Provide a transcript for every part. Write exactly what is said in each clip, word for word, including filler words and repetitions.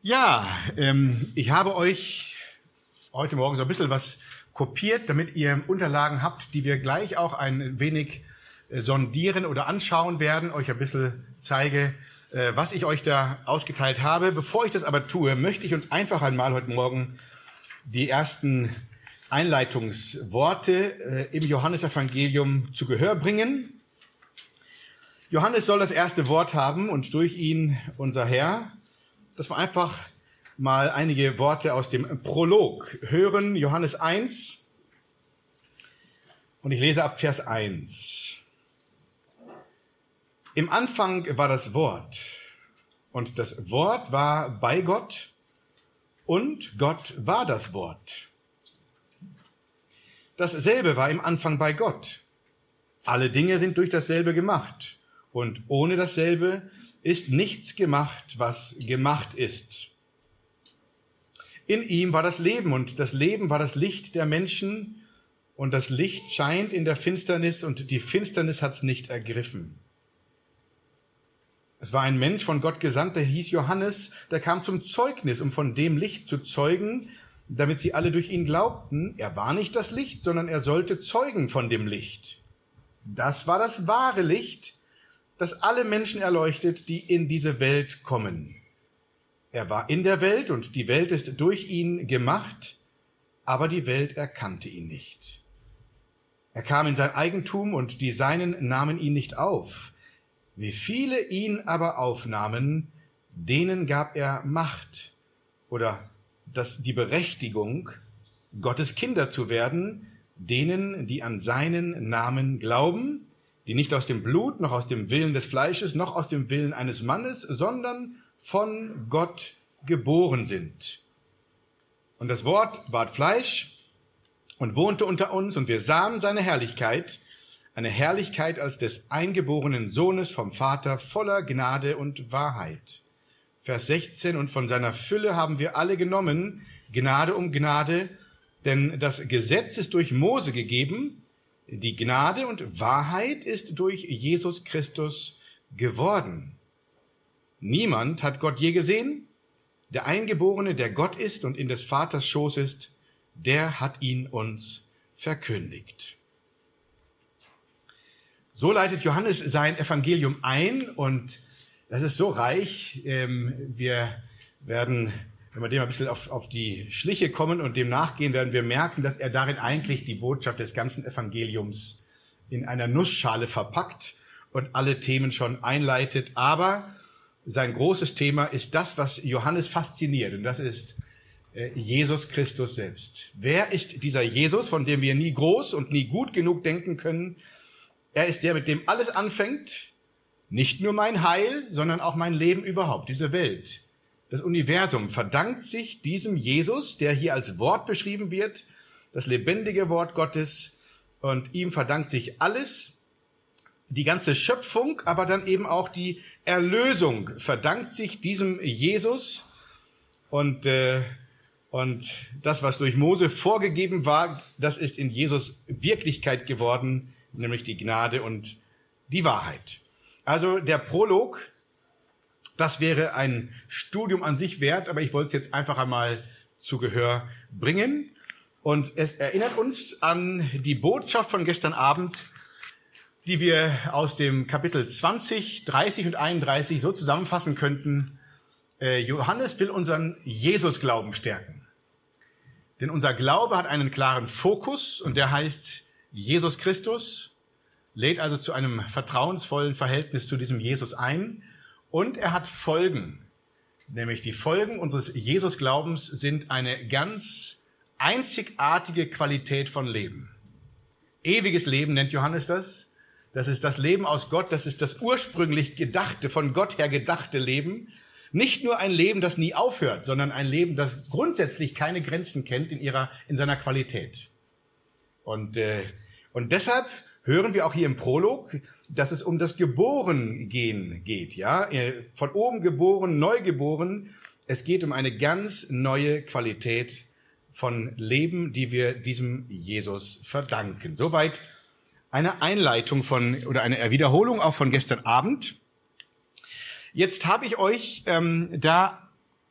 Ja, ähm, ich habe euch heute Morgen so ein bisschen was kopiert, damit ihr Unterlagen habt, die wir gleich auch ein wenig äh, sondieren oder anschauen werden, euch ein bisschen zeige, äh, was ich euch da ausgeteilt habe. Bevor ich das aber tue, möchte ich uns einfach einmal heute Morgen die ersten Einleitungsworte äh, im Johannesevangelium zu Gehör bringen. Johannes soll das erste Wort haben und durch ihn unser Herr. Dass wir einfach mal einige Worte aus dem Prolog hören, Johannes eins. Und ich lese ab Vers eins. Im Anfang war das Wort, und das Wort war bei Gott, und Gott war das Wort. Dasselbe war im Anfang bei Gott. Alle Dinge sind durch dasselbe gemacht, und ohne dasselbe ist nichts gemacht, was gemacht ist. In ihm war das Leben, und das Leben war das Licht der Menschen, und das Licht scheint in der Finsternis, und die Finsternis hat's nicht ergriffen. Es war ein Mensch von Gott gesandt, der hieß Johannes, der kam zum Zeugnis, um von dem Licht zu zeugen, damit sie alle durch ihn glaubten. Er war nicht das Licht, sondern er sollte zeugen von dem Licht. Das war das wahre Licht, das alle Menschen erleuchtet, die in diese Welt kommen. Er war in der Welt, und die Welt ist durch ihn gemacht, aber die Welt erkannte ihn nicht. Er kam in sein Eigentum, und die Seinen nahmen ihn nicht auf. Wie viele ihn aber aufnahmen, denen gab er Macht oder das, die Berechtigung, Gottes Kinder zu werden, denen, die an seinen Namen glauben, die nicht aus dem Blut, noch aus dem Willen des Fleisches, noch aus dem Willen eines Mannes, sondern von Gott geboren sind. Und das Wort ward Fleisch und wohnte unter uns, und wir sahen seine Herrlichkeit, eine Herrlichkeit als des eingeborenen Sohnes vom Vater, voller Gnade und Wahrheit. Vers sechzehn, und von seiner Fülle haben wir alle genommen, Gnade um Gnade, denn das Gesetz ist durch Mose gegeben, die Gnade und Wahrheit ist durch Jesus Christus geworden. Niemand hat Gott je gesehen. Der Eingeborene, der Gott ist und in des Vaters Schoß ist, der hat ihn uns verkündigt. So leitet Johannes sein Evangelium ein, und das ist so reich. Wir werden, wenn wir dem ein bisschen auf, auf die Schliche kommen und dem nachgehen, werden wir merken, dass er darin eigentlich die Botschaft des ganzen Evangeliums in einer Nussschale verpackt und alle Themen schon einleitet. Aber sein großes Thema ist das, was Johannes fasziniert, und das ist Jesus Christus selbst. Wer ist dieser Jesus, von dem wir nie groß und nie gut genug denken können? Er ist der, mit dem alles anfängt. Nicht nur mein Heil, sondern auch mein Leben überhaupt, diese Welt. Das Universum verdankt sich diesem Jesus, der hier als Wort beschrieben wird, das lebendige Wort Gottes, und ihm verdankt sich alles, die ganze Schöpfung, aber dann eben auch die Erlösung verdankt sich diesem Jesus, und, äh, und das, was durch Mose vorgegeben war, das ist in Jesus Wirklichkeit geworden, nämlich die Gnade und die Wahrheit. Also der Prolog, das wäre ein Studium an sich wert, aber ich wollte es jetzt einfach einmal zu Gehör bringen. Und es erinnert uns an die Botschaft von gestern Abend, die wir aus dem Kapitel zwanzig, dreißig und einunddreißig so zusammenfassen könnten. Äh, Johannes will unseren Jesus-Glauben stärken. Denn unser Glaube hat einen klaren Fokus, und der heißt Jesus Christus, lädt also zu einem vertrauensvollen Verhältnis zu diesem Jesus ein. Und er hat Folgen, nämlich die Folgen unseres Jesus-Glaubens sind eine ganz einzigartige Qualität von Leben. Ewiges Leben nennt Johannes das. Das ist das Leben aus Gott, das ist das ursprünglich gedachte, von Gott her gedachte Leben. Nicht nur ein Leben, das nie aufhört, sondern ein Leben, das grundsätzlich keine Grenzen kennt in ihrer, in seiner Qualität. Und, äh, und deshalb hören wir auch hier im Prolog, dass es um das Geborengehen geht, ja, von oben geboren, neu geboren. Es geht um eine ganz neue Qualität von Leben, die wir diesem Jesus verdanken. Soweit eine Einleitung von oder eine Wiederholung auch von gestern Abend. Jetzt habe ich euch ähm, da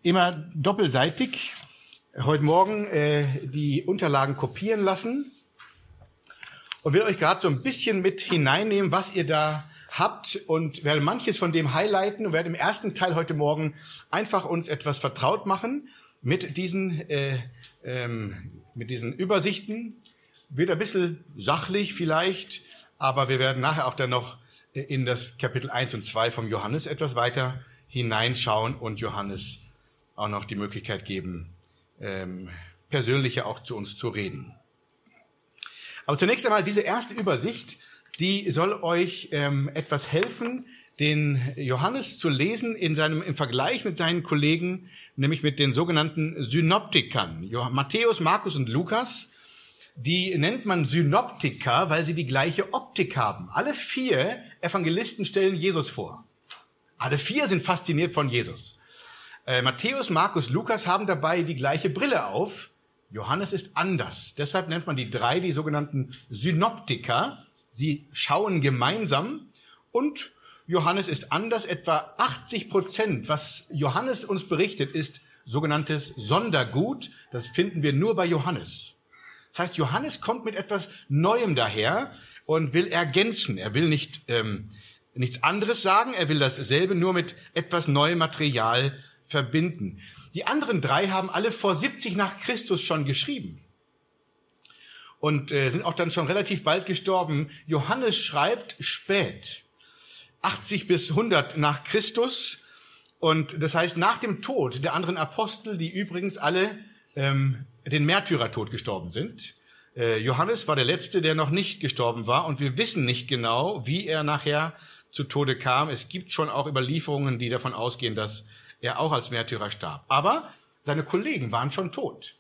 immer doppelseitig heute Morgen äh, die Unterlagen kopieren lassen und will euch gerade so ein bisschen mit hineinnehmen, was ihr da habt und werde manches von dem highlighten und werde im ersten Teil heute Morgen einfach uns etwas vertraut machen mit diesen, äh, ähm, mit diesen Übersichten. Wird ein bisschen sachlich vielleicht, aber wir werden nachher auch dann noch in das Kapitel eins und zwei vom Johannes etwas weiter hineinschauen und Johannes auch noch die Möglichkeit geben, ähm, persönlicher auch zu uns zu reden. Aber zunächst einmal diese erste Übersicht, die soll euch ähm, etwas helfen, den Johannes zu lesen in seinem, im Vergleich mit seinen Kollegen, nämlich mit den sogenannten Synoptikern. Matthäus, Markus und Lukas, die nennt man Synoptiker, weil sie die gleiche Optik haben. Alle vier Evangelisten stellen Jesus vor. Alle vier sind fasziniert von Jesus. Äh, Matthäus, Markus, Lukas haben dabei die gleiche Brille auf. Johannes ist anders. Deshalb nennt man die drei die sogenannten Synoptiker. Sie schauen gemeinsam und Johannes ist anders. Etwa achtzig Prozent, was Johannes uns berichtet, ist sogenanntes Sondergut. Das finden wir nur bei Johannes. Das heißt, Johannes kommt mit etwas Neuem daher und will ergänzen. Er will nicht ähm, nichts anderes sagen, er will dasselbe nur mit etwas neuem Material verbinden. Die anderen drei haben alle vor siebzig nach Christus schon geschrieben und äh, sind auch dann schon relativ bald gestorben. Johannes schreibt spät, achtzig bis hundert nach Christus, und das heißt nach dem Tod der anderen Apostel, die übrigens alle ähm, den Märtyrertod gestorben sind. Äh, Johannes war der Letzte, der noch nicht gestorben war, und wir wissen nicht genau, wie er nachher zu Tode kam. Es gibt schon auch Überlieferungen, die davon ausgehen, dass er auch als Märtyrer starb. Aber seine Kollegen waren schon tot.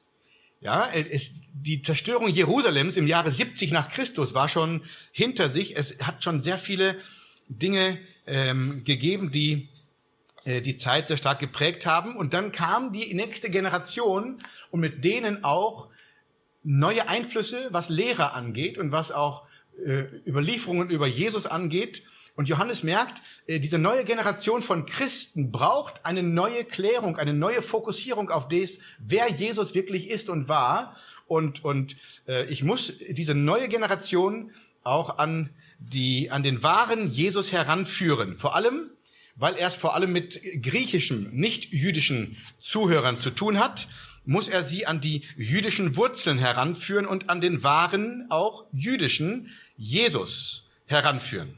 Ja, es, die Zerstörung Jerusalems im Jahre siebzig nach Christus war schon hinter sich. Es hat schon sehr viele Dinge ähm, gegeben, die äh, die Zeit sehr stark geprägt haben. Und dann kam die nächste Generation und mit denen auch neue Einflüsse, was Lehre angeht und was auch äh, Überlieferungen über Jesus angeht. Und Johannes merkt, äh, diese neue Generation von Christen braucht eine neue Klärung, eine neue Fokussierung auf das, wer Jesus wirklich ist und war. Und, und äh, ich muss diese neue Generation auch an die, an den wahren Jesus heranführen. Vor allem, weil er es vor allem mit griechischen, nicht jüdischen Zuhörern zu tun hat, muss er sie an die jüdischen Wurzeln heranführen und an den wahren, auch jüdischen Jesus heranführen.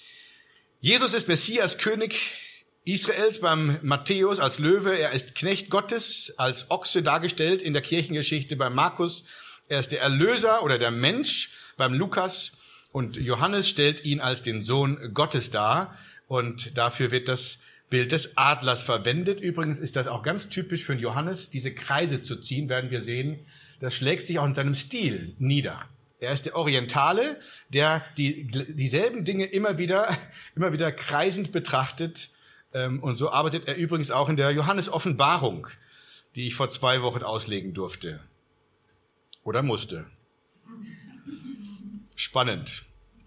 Jesus ist Messias, König Israels beim Matthäus als Löwe. Er ist Knecht Gottes, als Ochse dargestellt in der Kirchengeschichte beim Markus. Er ist der Erlöser oder der Mensch beim Lukas. Und Johannes stellt ihn als den Sohn Gottes dar. Und dafür wird das Bild des Adlers verwendet. Übrigens ist das auch ganz typisch für Johannes, diese Kreise zu ziehen, werden wir sehen. Das schlägt sich auch in seinem Stil nieder. Er ist der Orientale, der die, dieselben Dinge immer wieder, immer wieder kreisend betrachtet. Und so arbeitet er übrigens auch in der Johannes-Offenbarung, die ich vor zwei Wochen auslegen durfte. Oder musste. Spannend.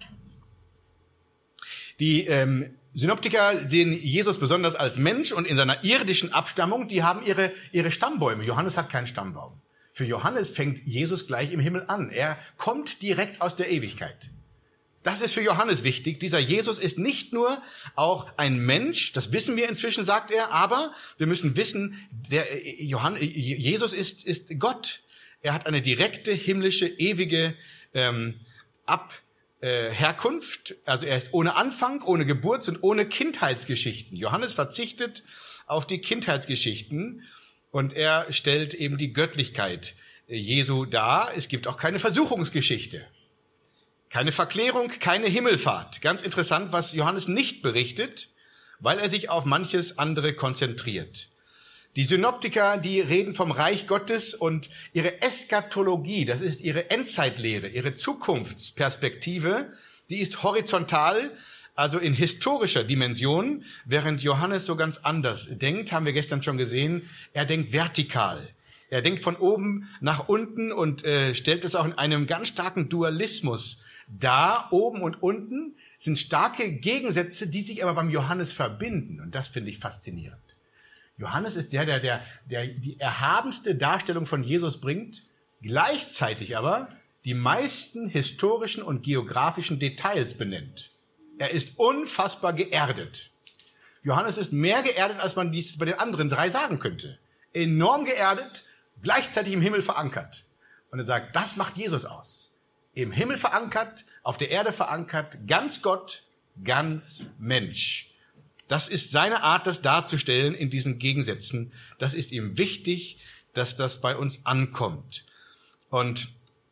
Die ähm, Synoptiker sehen Jesus besonders als Mensch und in seiner irdischen Abstammung, die haben ihre, ihre Stammbäume. Johannes hat keinen Stammbaum. Für Johannes fängt Jesus gleich im Himmel an. Er kommt direkt aus der Ewigkeit. Das ist für Johannes wichtig. Dieser Jesus ist nicht nur auch ein Mensch, das wissen wir inzwischen, sagt er, aber wir müssen wissen, der Johannes, Jesus ist, ist Gott. Er hat eine direkte, himmlische, ewige ähm, Ab, äh, Herkunft. Also er ist ohne Anfang, ohne Geburts- und ohne Kindheitsgeschichten. Johannes verzichtet auf die Kindheitsgeschichten. Und er stellt eben die Göttlichkeit Jesu dar. Es gibt auch keine Versuchungsgeschichte, keine Verklärung, keine Himmelfahrt. Ganz interessant, was Johannes nicht berichtet, weil er sich auf manches andere konzentriert. Die Synoptiker, die reden vom Reich Gottes und ihre Eschatologie, das ist ihre Endzeitlehre, ihre Zukunftsperspektive, die ist horizontal, also in historischer Dimension, während Johannes so ganz anders denkt, haben wir gestern schon gesehen. Er denkt vertikal. Er denkt von oben nach unten und äh, stellt es auch in einem ganz starken Dualismus dar. Oben und unten sind starke Gegensätze, die sich aber beim Johannes verbinden. Und das finde ich faszinierend. Johannes ist der, der, der, der die erhabenste Darstellung von Jesus bringt, gleichzeitig aber die meisten historischen und geografischen Details benennt. Er ist unfassbar geerdet. Johannes ist mehr geerdet, als man dies bei den anderen drei sagen könnte. Enorm geerdet, gleichzeitig im Himmel verankert. Und er sagt, das macht Jesus aus. Im Himmel verankert, auf der Erde verankert, ganz Gott, ganz Mensch. Das ist seine Art, das darzustellen in diesen Gegensätzen. Das ist ihm wichtig, dass das bei uns ankommt. Und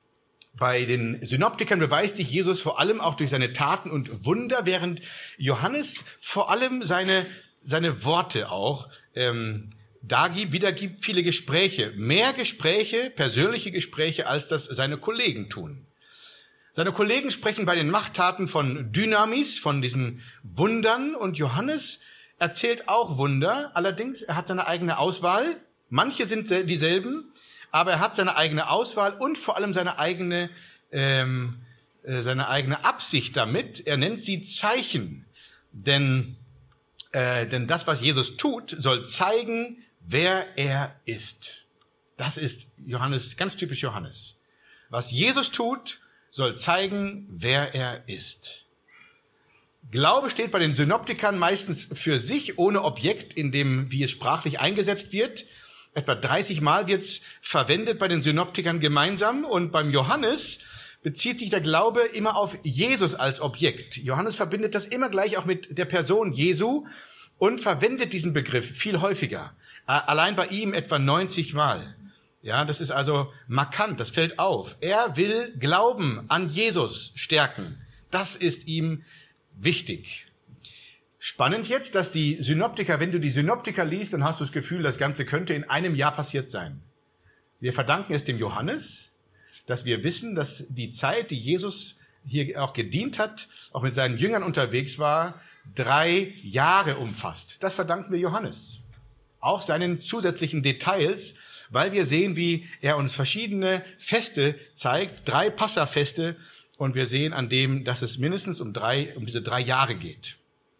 bei den Synoptikern beweist sich Jesus vor allem auch durch seine Taten und Wunder, während Johannes vor allem seine, seine Worte auch ähm, da gibt, wiedergibt, viele Gespräche. Mehr Gespräche, persönliche Gespräche, als das seine Kollegen tun. Seine Kollegen sprechen bei den Machttaten von Dynamis, von diesen Wundern, und Johannes erzählt auch Wunder. Allerdings, er hat seine eigene Auswahl. Manche sind dieselben, aber er hat seine eigene Auswahl und vor allem seine eigene, ähm, äh, seine eigene Absicht damit. Er nennt sie Zeichen, denn, äh, denn das, was Jesus tut, soll zeigen, wer er ist. Das ist Johannes, ganz typisch Johannes. Was Jesus tut, soll zeigen, wer er ist. Glaube steht bei den Synoptikern meistens für sich, ohne Objekt, in dem, wie es sprachlich eingesetzt wird. Etwa dreißig Mal wird es verwendet bei den Synoptikern gemeinsam, und beim Johannes bezieht sich der Glaube immer auf Jesus als Objekt. Johannes verbindet das immer gleich auch mit der Person Jesu und verwendet diesen Begriff viel häufiger. Allein bei ihm etwa neunzig Mal. Ja, das ist also markant, das fällt auf. Er will Glauben an Jesus stärken. Das ist ihm wichtig. Spannend jetzt, dass die Synoptiker, wenn du die Synoptiker liest, dann hast du das Gefühl, das Ganze könnte in einem Jahr passiert sein. Wir verdanken es dem Johannes, dass wir wissen, dass die Zeit, die Jesus hier auch gedient hat, auch mit seinen Jüngern unterwegs war, drei Jahre umfasst. Das verdanken wir Johannes. Auch seinen zusätzlichen Details, weil wir sehen, wie er uns verschiedene Feste zeigt, drei Passafeste, und wir sehen an dem, dass es mindestens um drei, um diese drei Jahre geht.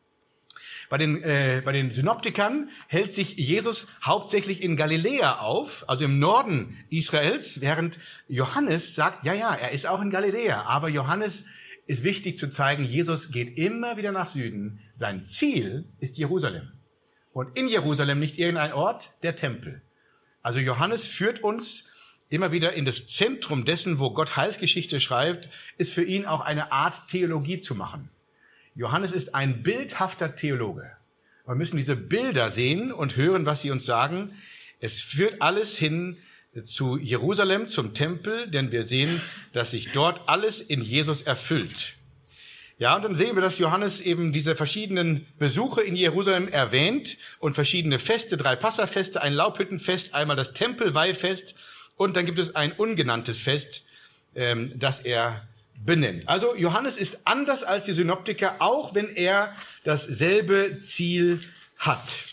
Bei den, äh, bei den Synoptikern hält sich Jesus hauptsächlich in Galiläa auf, also im Norden Israels, während Johannes sagt, ja, ja, er ist auch in Galiläa, aber Johannes ist wichtig zu zeigen, Jesus geht immer wieder nach Süden. Sein Ziel ist Jerusalem. Und in Jerusalem nicht irgendein Ort, der Tempel. Also Johannes führt uns immer wieder in das Zentrum dessen, wo Gott Heilsgeschichte schreibt, ist für ihn auch eine Art Theologie zu machen. Johannes ist ein bildhafter Theologe. Wir müssen diese Bilder sehen und hören, was sie uns sagen. Es führt alles hin zu Jerusalem, zum Tempel, denn wir sehen, dass sich dort alles in Jesus erfüllt. Ja, und dann sehen wir, dass Johannes eben diese verschiedenen Besuche in Jerusalem erwähnt und verschiedene Feste, drei Passafeste, ein Laubhüttenfest, einmal das Tempelweihfest, und dann gibt es ein ungenanntes Fest, ähm, das er benennt. Also Johannes ist anders als die Synoptiker, auch wenn er dasselbe Ziel hat.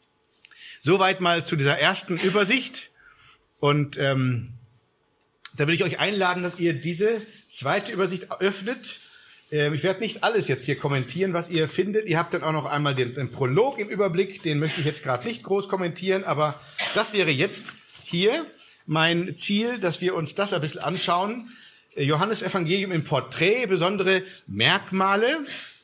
Soweit mal zu dieser ersten Übersicht. Und ähm, da will ich euch einladen, dass ihr diese zweite Übersicht öffnet. Ähm, ich werde nicht alles jetzt hier kommentieren, was ihr findet. Ihr habt dann auch noch einmal den, den Prolog im Überblick. Den möchte ich jetzt gerade nicht groß kommentieren, aber das wäre jetzt hier mein Ziel, dass wir uns das ein bisschen anschauen. Johannes Evangelium im Porträt, besondere Merkmale.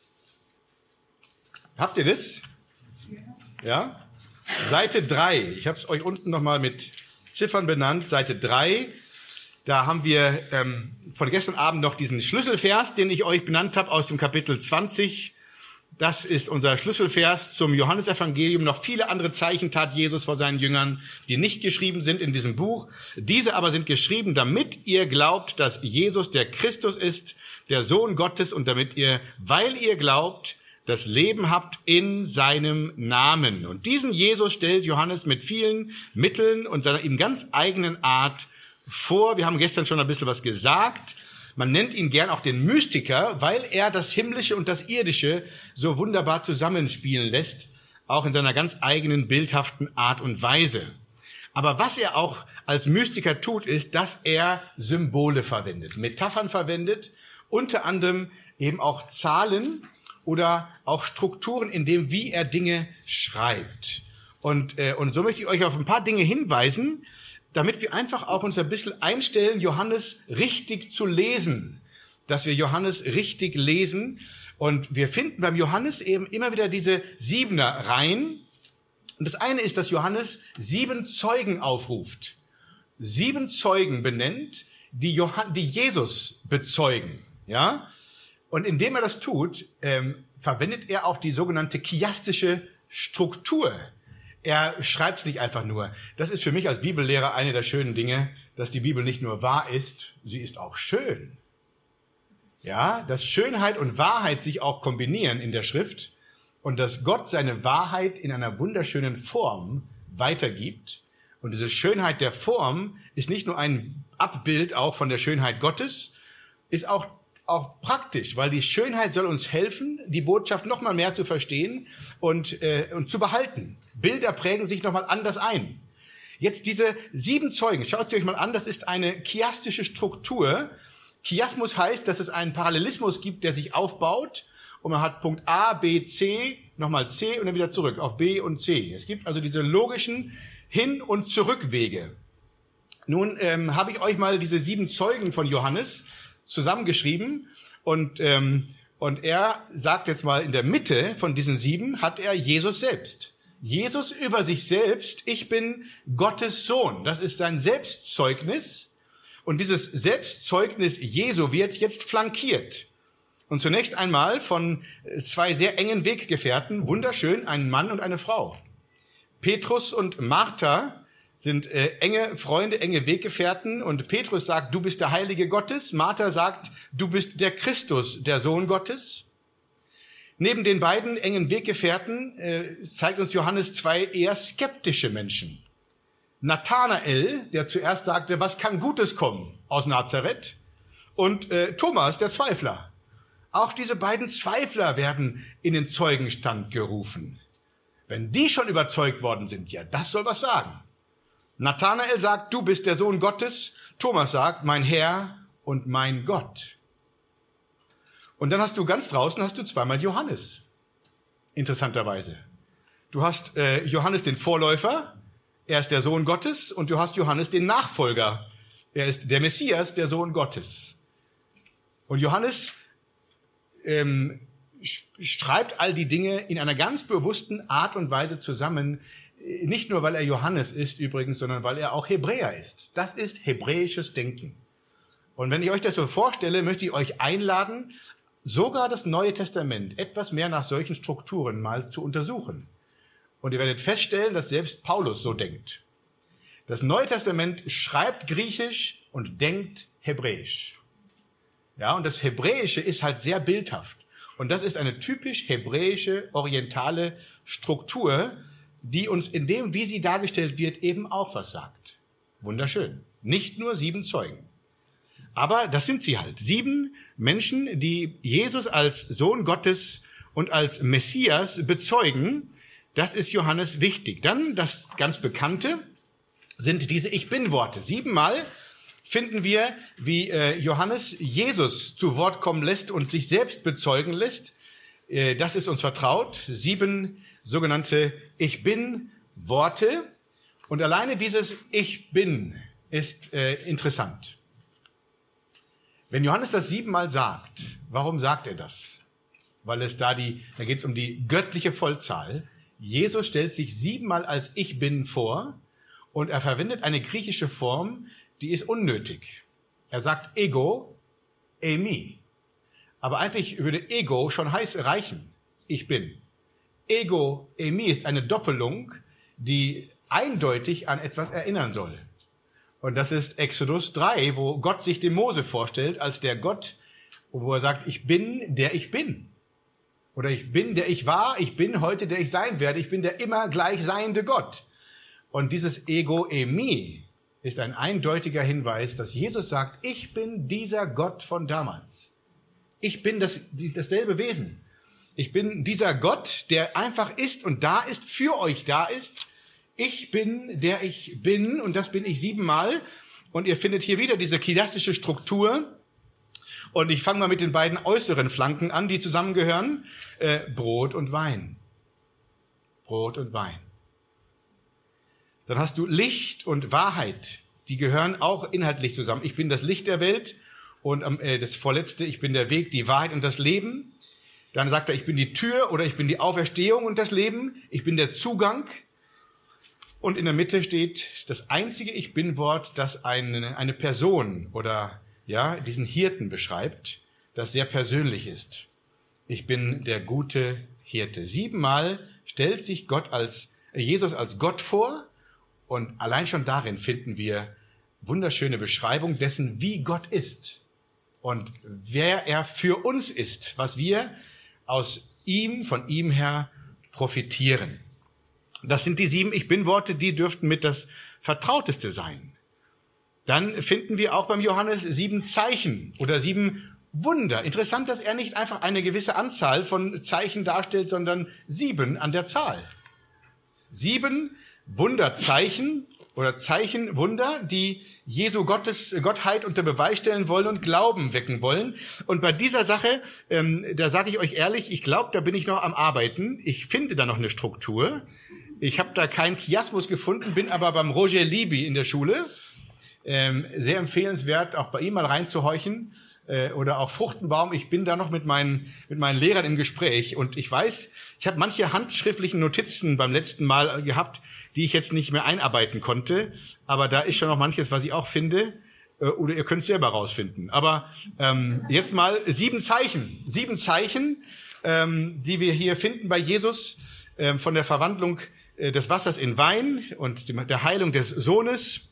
Habt ihr das? Ja? Seite drei. Ich habe es euch unten nochmal mit Ziffern benannt. Seite drei. Da haben wir ähm, von gestern Abend noch diesen Schlüsselvers, den ich euch benannt habe, aus dem Kapitel zwanzig. Das ist unser Schlüsselvers zum Johannesevangelium. Noch viele andere Zeichen tat Jesus vor seinen Jüngern, die nicht geschrieben sind in diesem Buch. Diese aber sind geschrieben, damit ihr glaubt, dass Jesus der Christus ist, der Sohn Gottes, und damit ihr, weil ihr glaubt, das Leben habt in seinem Namen. Und diesen Jesus stellt Johannes mit vielen Mitteln und seiner ihm ganz eigenen Art vor. Wir haben gestern schon ein bisschen was gesagt. Man nennt ihn gern auch den Mystiker, weil er das Himmlische und das Irdische so wunderbar zusammenspielen lässt, auch in seiner ganz eigenen bildhaften Art und Weise. Aber was er auch als Mystiker tut, ist, dass er Symbole verwendet, Metaphern verwendet, unter anderem eben auch Zahlen oder auch Strukturen, in dem, wie er Dinge schreibt. Und, äh, und so möchte ich euch auf ein paar Dinge hinweisen, damit wir einfach auch uns ein bisschen einstellen, Johannes richtig zu lesen. Dass wir Johannes richtig lesen. Und wir finden beim Johannes eben immer wieder diese Siebener-Reihen. Und das eine ist, dass Johannes sieben Zeugen aufruft. Sieben Zeugen benennt, die, Johann, die Jesus bezeugen. Ja? Und indem er das tut, ähm, verwendet er auch die sogenannte chiastische Struktur. Er schreibt es nicht einfach nur. Das ist für mich als Bibellehrer eine der schönen Dinge, dass die Bibel nicht nur wahr ist, sie ist auch schön. Ja, dass Schönheit und Wahrheit sich auch kombinieren in der Schrift und dass Gott seine Wahrheit in einer wunderschönen Form weitergibt. Und diese Schönheit der Form ist nicht nur ein Abbild auch von der Schönheit Gottes, ist auch, auch praktisch, weil die Schönheit soll uns helfen, die Botschaft noch mal mehr zu verstehen und, äh, und zu behalten. Bilder prägen sich noch mal anders ein. Jetzt diese sieben Zeugen, schaut sie euch mal an, das ist eine chiastische Struktur. Chiasmus heißt, dass es einen Parallelismus gibt, der sich aufbaut und man hat Punkt A, B, C, nochmal C und dann wieder zurück auf B und C. Es gibt also diese logischen Hin- und Zurückwege. Nun ähm, habe ich euch mal diese sieben Zeugen von Johannes zusammengeschrieben und, ähm, und er sagt jetzt mal, in der Mitte von diesen sieben hat er Jesus selbst. Jesus über sich selbst, ich bin Gottes Sohn. Das ist sein Selbstzeugnis. Und dieses Selbstzeugnis Jesu wird jetzt flankiert. Und zunächst einmal von zwei sehr engen Weggefährten, wunderschön, ein Mann und eine Frau. Petrus und Martha sind äh, enge Freunde, enge Weggefährten. Und Petrus sagt, du bist der Heilige Gottes. Martha sagt, du bist der Christus, der Sohn Gottes. Neben den beiden engen Weggefährten äh, zeigt uns Johannes zwei eher skeptische Menschen. Nathanael, der zuerst sagte, was kann Gutes kommen aus Nazareth? Und äh, Thomas, der Zweifler. Auch diese beiden Zweifler werden in den Zeugenstand gerufen. Wenn die schon überzeugt worden sind, ja, das soll was sagen. Nathanael sagt, du bist der Sohn Gottes. Thomas sagt, mein Herr und mein Gott. Und dann hast du ganz draußen, hast du zweimal Johannes. Interessanterweise. Du hast äh, Johannes den Vorläufer, er ist der Sohn Gottes, und du hast Johannes den Nachfolger. Er ist der Messias, der Sohn Gottes. Und Johannes ähm, schreibt all die Dinge in einer ganz bewussten Art und Weise zusammen. Nicht nur, weil er Johannes ist übrigens, sondern weil er auch Hebräer ist. Das ist hebräisches Denken. Und wenn ich euch das so vorstelle, möchte ich euch einladen, sogar das Neue Testament etwas mehr nach solchen Strukturen mal zu untersuchen. Und ihr werdet feststellen, dass selbst Paulus so denkt. Das Neue Testament schreibt Griechisch und denkt Hebräisch. Ja, und das Hebräische ist halt sehr bildhaft. Und das ist eine typisch hebräische, orientale Struktur, die uns in dem, wie sie dargestellt wird, eben auch was sagt. Wunderschön. Nicht nur sieben Zeugen. Aber das sind sie halt. Sieben Menschen, die Jesus als Sohn Gottes und als Messias bezeugen. Das ist Johannes wichtig. Dann das ganz Bekannte sind diese Ich-Bin-Worte. Siebenmal finden wir, wie äh, Johannes Jesus zu Wort kommen lässt und sich selbst bezeugen lässt. Äh, das ist uns vertraut. Sieben sogenannte Ich-Bin-Worte. Und alleine dieses Ich Bin ist äh, interessant. Wenn Johannes das siebenmal sagt, warum sagt er das? Weil es da die, da geht es um die göttliche Vollzahl. Jesus stellt sich siebenmal als Ich Bin vor und er verwendet eine griechische Form, die ist unnötig. Er sagt Ego, Eimi. Aber eigentlich würde Ego schon heiß reichen. Ich bin. Ego, Eimi ist eine Doppelung, die eindeutig an etwas erinnern soll. Und das ist Exodus drei, wo Gott sich dem Mose vorstellt als der Gott, wo er sagt, ich bin, der ich bin. Oder ich bin, der ich war, ich bin heute, der ich sein werde, ich bin der immer gleich seiende Gott. Und dieses Ego Eimi ist ein eindeutiger Hinweis, dass Jesus sagt, ich bin dieser Gott von damals. Ich bin das, dasselbe Wesen. Ich bin dieser Gott, der einfach ist und da ist, für euch da ist. Ich bin, der ich bin, und das bin ich siebenmal. Und ihr findet hier wieder diese chiastische Struktur. Und ich fange mal mit den beiden äußeren Flanken an, die zusammengehören. Äh, Brot und Wein. Brot und Wein. Dann hast du Licht und Wahrheit. Die gehören auch inhaltlich zusammen. Ich bin das Licht der Welt und äh, das Vorletzte, ich bin der Weg, die Wahrheit und das Leben. Dann sagt er, ich bin die Tür oder ich bin die Auferstehung und das Leben. Ich bin der Zugang. Und in der Mitte steht das einzige Ich Bin-Wort, das eine, eine Person oder ja diesen Hirten beschreibt, das sehr persönlich ist. Ich bin der gute Hirte. Siebenmal stellt sich Gott als, Jesus als Gott vor und allein schon darin finden wir wunderschöne Beschreibung dessen, wie Gott ist und wer er für uns ist, was wir aus ihm, von ihm her profitieren. Das sind die sieben Ich-Bin-Worte, die dürften mit das Vertrauteste sein. Dann finden wir auch beim Johannes sieben Zeichen oder sieben Wunder. Interessant, dass er nicht einfach eine gewisse Anzahl von Zeichen darstellt, sondern sieben an der Zahl. Sieben Wunderzeichen oder Zeichenwunder, die Jesu Gottes, Gottheit unter Beweis stellen wollen und Glauben wecken wollen. Und bei dieser Sache, ähm, da sage ich euch ehrlich, ich glaube, da bin ich noch am Arbeiten. Ich finde da noch eine Struktur. Ich habe da keinen Chiasmus gefunden, bin aber beim Roger Libby in der Schule. Ähm, sehr empfehlenswert, auch bei ihm mal reinzuhorchen. Äh, oder auch Fruchtenbaum. Ich bin da noch mit meinen, mit meinen Lehrern im Gespräch. Und ich weiß, ich habe manche handschriftlichen Notizen beim letzten Mal gehabt, die ich jetzt nicht mehr einarbeiten konnte. Aber da ist schon noch manches, was ich auch finde. Äh, oder ihr könnt es selber rausfinden. Aber ähm, jetzt mal sieben Zeichen. Sieben Zeichen, ähm, die wir hier finden bei Jesus äh, von der Verwandlung äh, des Wassers in Wein und der Heilung des Sohnes.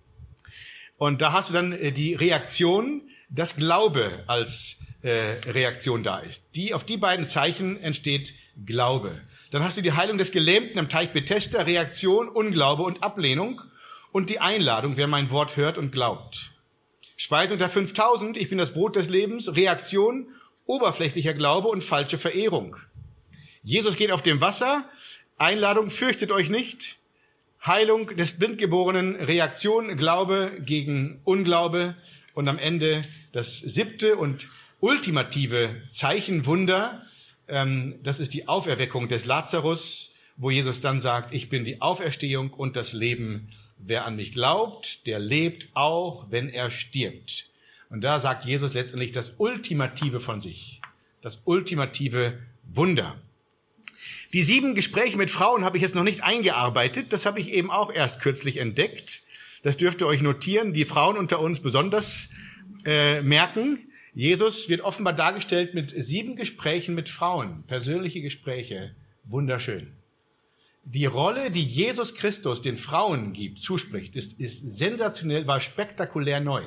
Und da hast du dann äh, die Reaktion, dass Glaube als äh, Reaktion da ist. Die, auf die beiden Zeichen entsteht Glaube. Dann hast du die Heilung des Gelähmten am Teich Bethesda, Reaktion, Unglaube und Ablehnung und die Einladung, wer mein Wort hört und glaubt. Speisung der fünftausend, ich bin das Brot des Lebens, Reaktion, oberflächlicher Glaube und falsche Verehrung. Jesus geht auf dem Wasser, Einladung, fürchtet euch nicht, Heilung des Blindgeborenen, Reaktion, Glaube gegen Unglaube und am Ende das siebte und ultimative Zeichenwunder, ähm, das ist die Auferweckung des Lazarus, wo Jesus dann sagt, ich bin die Auferstehung und das Leben. Wer an mich glaubt, der lebt auch, wenn er stirbt. Und da sagt Jesus letztendlich das Ultimative von sich, das ultimative Wunder. Die sieben Gespräche mit Frauen habe ich jetzt noch nicht eingearbeitet. Das habe ich eben auch erst kürzlich entdeckt. Das dürft ihr euch notieren, die Frauen unter uns besonders äh, merken. Jesus wird offenbar dargestellt mit sieben Gesprächen mit Frauen, persönliche Gespräche. Wunderschön. Die Rolle, die Jesus Christus den Frauen gibt, zuspricht, ist, ist sensationell, war spektakulär neu.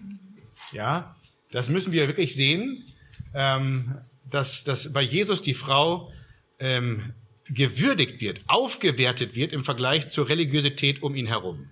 Ja, das müssen wir wirklich sehen, ähm, dass, dass bei Jesus die Frau ähm, gewürdigt wird, aufgewertet wird im Vergleich zur Religiosität um ihn herum.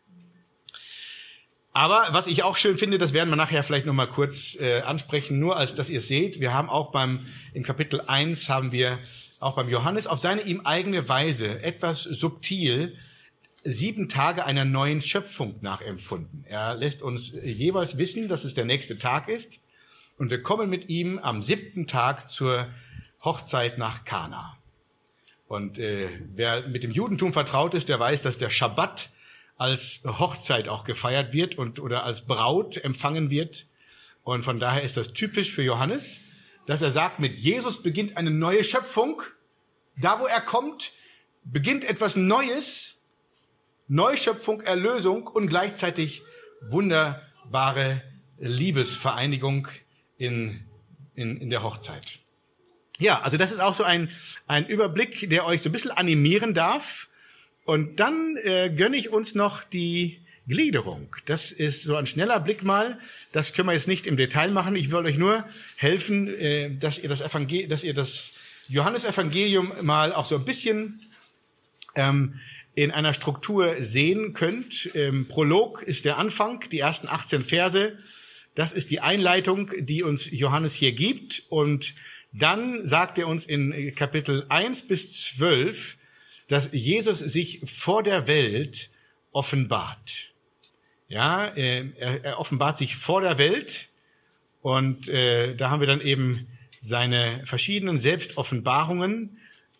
Aber was ich auch schön finde, das werden wir nachher vielleicht noch mal kurz äh, ansprechen, nur als dass ihr seht, wir haben auch beim im Kapitel eins haben wir auch beim Johannes auf seine ihm eigene Weise etwas subtil sieben Tage einer neuen Schöpfung nachempfunden. Er lässt uns jeweils wissen, dass es der nächste Tag ist und wir kommen mit ihm am siebten Tag zur Hochzeit nach Kana. Und äh, wer mit dem Judentum vertraut ist, der weiß, dass der Schabbat als Hochzeit auch gefeiert wird und oder als Braut empfangen wird. Und von daher ist das typisch für Johannes, dass er sagt, mit Jesus beginnt eine neue Schöpfung. Da, wo er kommt, beginnt etwas Neues, Neuschöpfung, Erlösung und gleichzeitig wunderbare Liebesvereinigung in, in, in der Hochzeit. Ja, also das ist auch so ein, ein Überblick, der euch so ein bisschen animieren darf. Und dann äh, gönne ich uns noch die Gliederung. Das ist so ein schneller Blick mal. Das können wir jetzt nicht im Detail machen. Ich will euch nur helfen, äh, dass ihr das Evangel- dass ihr das Johannesevangelium mal auch so ein bisschen ähm, in einer Struktur sehen könnt. Ähm, Prolog ist der Anfang, die ersten achtzehn Verse. Das ist die Einleitung, die uns Johannes hier gibt. Und dann sagt er uns in Kapitel eins bis zwölf, dass Jesus sich vor der Welt offenbart. Ja, er, er offenbart sich vor der Welt und äh, da haben wir dann eben seine verschiedenen Selbstoffenbarungen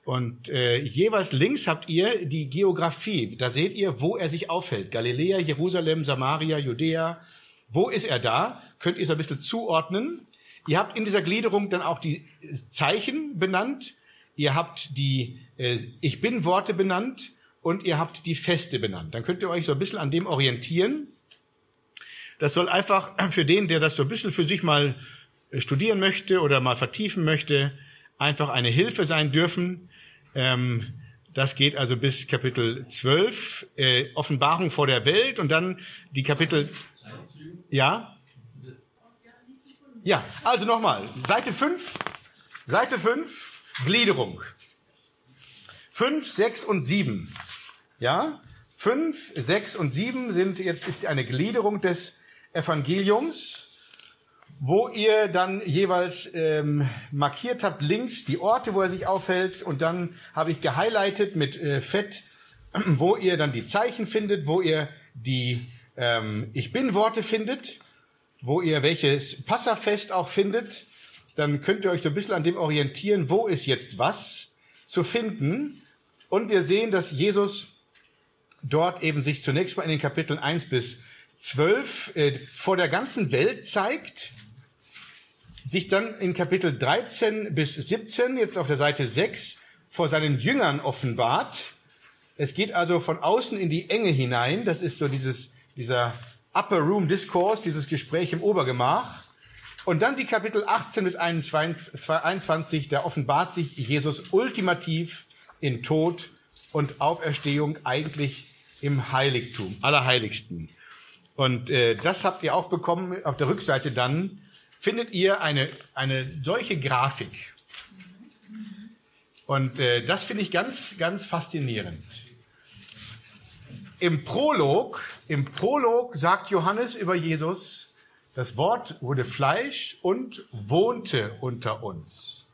Und äh, jeweils links habt ihr die Geografie. Da seht ihr, wo er sich aufhält. Galiläa, Jerusalem, Samaria, Judäa. Wo ist er da? Könnt ihr es ein bisschen zuordnen. Ihr habt in dieser Gliederung dann auch die Zeichen benannt. Ihr habt die äh, Ich bin Worte benannt und ihr habt die Feste benannt. Dann könnt ihr euch so ein bisschen an dem orientieren. Das soll einfach für den, der das so ein bisschen für sich mal studieren möchte oder mal vertiefen möchte, einfach eine Hilfe sein dürfen. Ähm, das geht also bis Kapitel zwölf, äh, Offenbarung vor der Welt, und dann die Kapitel... Ja? Ja, also nochmal, Seite fünf, Seite fünf, Gliederung. fünf, sechs und sieben. Ja? fünf, sechs und sieben sind jetzt ist eine Gliederung des Evangeliums, wo ihr dann jeweils ähm, markiert habt, links die Orte, wo er sich aufhält, und dann habe ich gehighlightet mit äh, Fett, wo ihr dann die Zeichen findet, wo ihr die ähm, Ich bin-Worte findet, wo ihr welches Passafest auch findet. Dann könnt ihr euch so ein bisschen an dem orientieren, wo ist jetzt was zu finden. Und wir sehen, dass Jesus dort eben sich zunächst mal in den Kapiteln eins bis zwölf äh, vor der ganzen Welt zeigt, sich dann in Kapitel dreizehn bis siebzehn, jetzt auf der Seite sechs, vor seinen Jüngern offenbart. Es geht also von außen in die Enge hinein. Das ist so dieses, dieser Upper Room Discourse, dieses Gespräch im Obergemach. Und dann die Kapitel achtzehn bis einundzwanzig, da offenbart sich Jesus ultimativ in Tod und Auferstehung, eigentlich im Heiligtum, Allerheiligsten. Und äh, das habt ihr auch bekommen. Auf der Rückseite dann findet ihr eine, eine solche Grafik. Und äh, das finde ich ganz, ganz faszinierend. Im Prolog, im Prolog sagt Johannes über Jesus, das Wort wurde Fleisch und wohnte unter uns.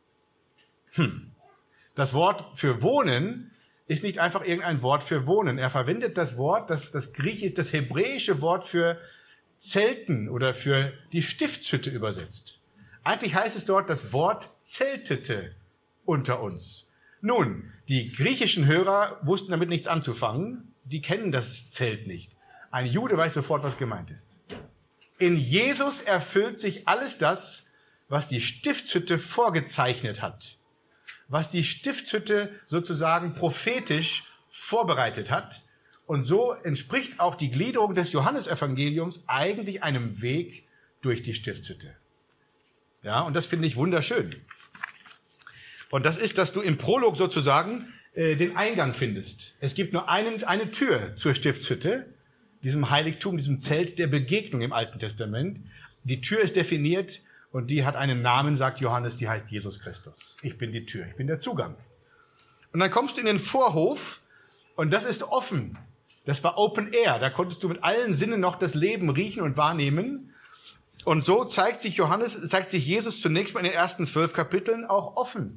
Hm. Das Wort für wohnen ist nicht einfach irgendein Wort für wohnen. Er verwendet das Wort, das, das griechische, das hebräische Wort für Zelten oder für die Stiftshütte übersetzt. Eigentlich heißt es dort, das Wort zeltete unter uns. Nun, die griechischen Hörer wussten damit nichts anzufangen. Die kennen das Zelt nicht. Ein Jude weiß sofort, was gemeint ist. In Jesus erfüllt sich alles das, was die Stiftshütte vorgezeichnet hat. Was die Stiftshütte sozusagen prophetisch vorbereitet hat. Und so entspricht auch die Gliederung des Johannesevangeliums eigentlich einem Weg durch die Stiftshütte. Ja, und das finde ich wunderschön. Und das ist, dass du im Prolog sozusagen äh, den Eingang findest. Es gibt nur einen, eine Tür zur Stiftshütte, diesem Heiligtum, diesem Zelt der Begegnung im Alten Testament. Die Tür ist definiert und die hat einen Namen, sagt Johannes, die heißt Jesus Christus. Ich bin die Tür, ich bin der Zugang. Und dann kommst du in den Vorhof und das ist offen. Das war Open Air, da konntest du mit allen Sinnen noch das Leben riechen und wahrnehmen. Und so zeigt sich Johannes, zeigt sich Jesus zunächst mal in den ersten zwölf Kapiteln auch offen.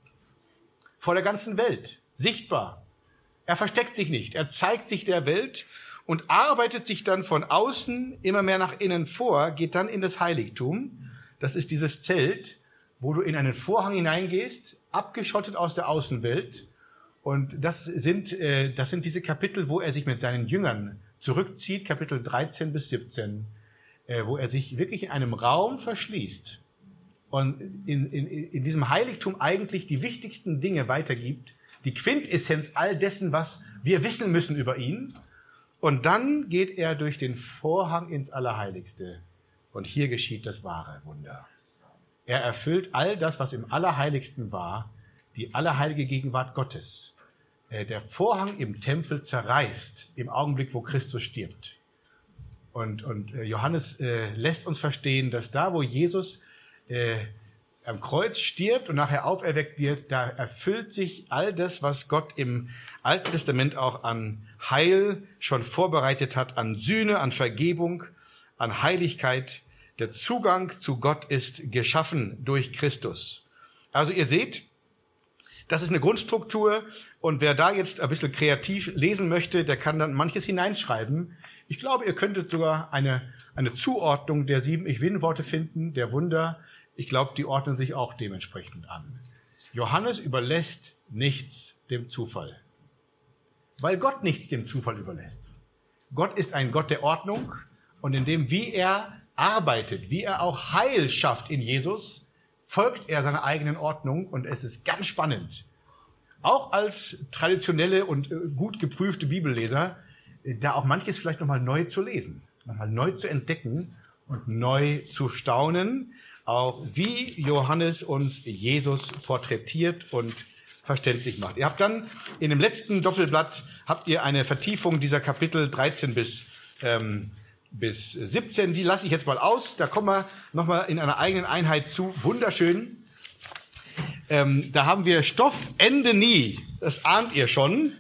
Vor der ganzen Welt, sichtbar. Er versteckt sich nicht, er zeigt sich der Welt und arbeitet sich dann von außen immer mehr nach innen vor, geht dann in das Heiligtum. Das ist dieses Zelt, wo du in einen Vorhang hineingehst, abgeschottet aus der Außenwelt. Und das sind, äh, das sind diese Kapitel, wo er sich mit seinen Jüngern zurückzieht, Kapitel dreizehn bis siebzehn, äh, wo er sich wirklich in einem Raum verschließt und in, in, in diesem Heiligtum eigentlich die wichtigsten Dinge weitergibt, die Quintessenz all dessen, was wir wissen müssen über ihn. Und dann geht er durch den Vorhang ins Allerheiligste. Und hier geschieht das wahre Wunder. Er erfüllt all das, was im Allerheiligsten war, die allerheilige Gegenwart Gottes. Der Vorhang im Tempel zerreißt im Augenblick, wo Christus stirbt. Und, und Johannes äh, lässt uns verstehen, dass da, wo Jesus äh, am Kreuz stirbt und nachher auferweckt wird, da erfüllt sich all das, was Gott im Alten Testament auch an Heil schon vorbereitet hat, an Sühne, an Vergebung, an Heiligkeit. Der Zugang zu Gott ist geschaffen durch Christus. Also ihr seht, das ist eine Grundstruktur und wer da jetzt ein bisschen kreativ lesen möchte, der kann dann manches hineinschreiben. Ich glaube, ihr könntet sogar eine, eine Zuordnung der sieben Ich-Bin-Worte finden, der Wunder. Ich glaube, die ordnen sich auch dementsprechend an. Johannes überlässt nichts dem Zufall, weil Gott nichts dem Zufall überlässt. Gott ist ein Gott der Ordnung und in dem, wie er arbeitet, wie er auch Heil schafft in Jesus, folgt er seiner eigenen Ordnung und es ist ganz spannend. Auch als traditionelle und gut geprüfte Bibelleser, da auch manches vielleicht nochmal neu zu lesen, nochmal neu zu entdecken und neu zu staunen, auch wie Johannes uns Jesus porträtiert und verständlich macht. Ihr habt dann in dem letzten Doppelblatt habt ihr eine Vertiefung dieser Kapitel dreizehn bis, ähm, bis siebzehn. Die lasse ich jetzt mal aus. Da kommen wir nochmal in einer eigenen Einheit zu. Wunderschön. Ähm, da haben wir Stoff Ende nie. Das ahnt ihr schon.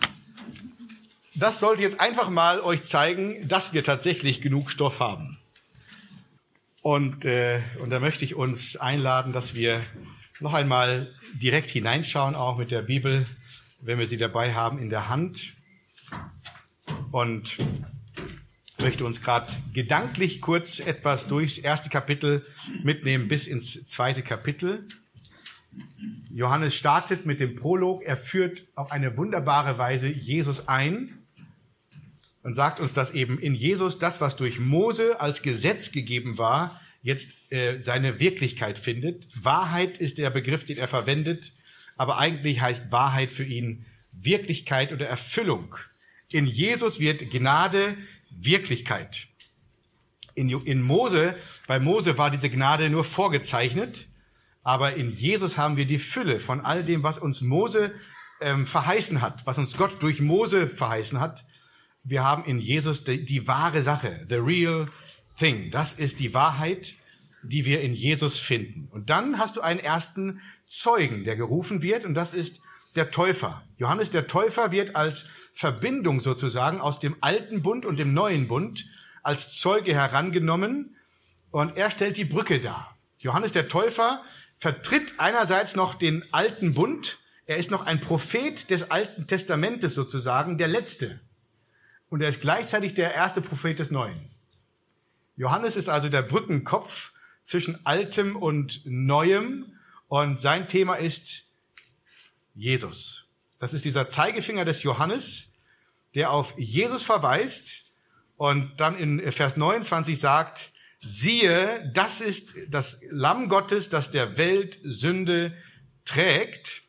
Das sollte jetzt einfach mal euch zeigen, dass wir tatsächlich genug Stoff haben. Und, äh, und da möchte ich uns einladen, dass wir noch einmal direkt hineinschauen, auch mit der Bibel, wenn wir sie dabei haben in der Hand. Und möchte uns gerade gedanklich kurz etwas durchs erste Kapitel mitnehmen bis ins zweite Kapitel. Johannes startet mit dem Prolog. Er führt auf eine wunderbare Weise Jesus ein und sagt uns, dass eben in Jesus das, was durch Mose als Gesetz gegeben war, jetzt äh, seine Wirklichkeit findet. Wahrheit ist der Begriff, den er verwendet, aber eigentlich heißt Wahrheit für ihn Wirklichkeit oder Erfüllung. In Jesus wird Gnade Wirklichkeit. In, in Mose, bei Mose war diese Gnade nur vorgezeichnet, aber in Jesus haben wir die Fülle von all dem, was uns Mose ähm, verheißen hat, was uns Gott durch Mose verheißen hat. Wir haben in Jesus die, die wahre Sache, the real thing. Das ist die Wahrheit, die wir in Jesus finden. Und dann hast du einen ersten Zeugen, der gerufen wird, und das ist der Täufer. Johannes der Täufer wird als Verbindung sozusagen aus dem alten Bund und dem neuen Bund als Zeuge herangenommen, und er stellt die Brücke dar. Johannes der Täufer vertritt einerseits noch den alten Bund, er ist noch ein Prophet des Alten Testamentes sozusagen, der Letzte. Und er ist gleichzeitig der erste Prophet des Neuen. Johannes ist also der Brückenkopf zwischen Altem und Neuem, und sein Thema ist Jesus. Das ist dieser Zeigefinger des Johannes, der auf Jesus verweist und dann in Vers neunundzwanzig sagt, siehe, das ist das Lamm Gottes, das der Welt Sünde trägt.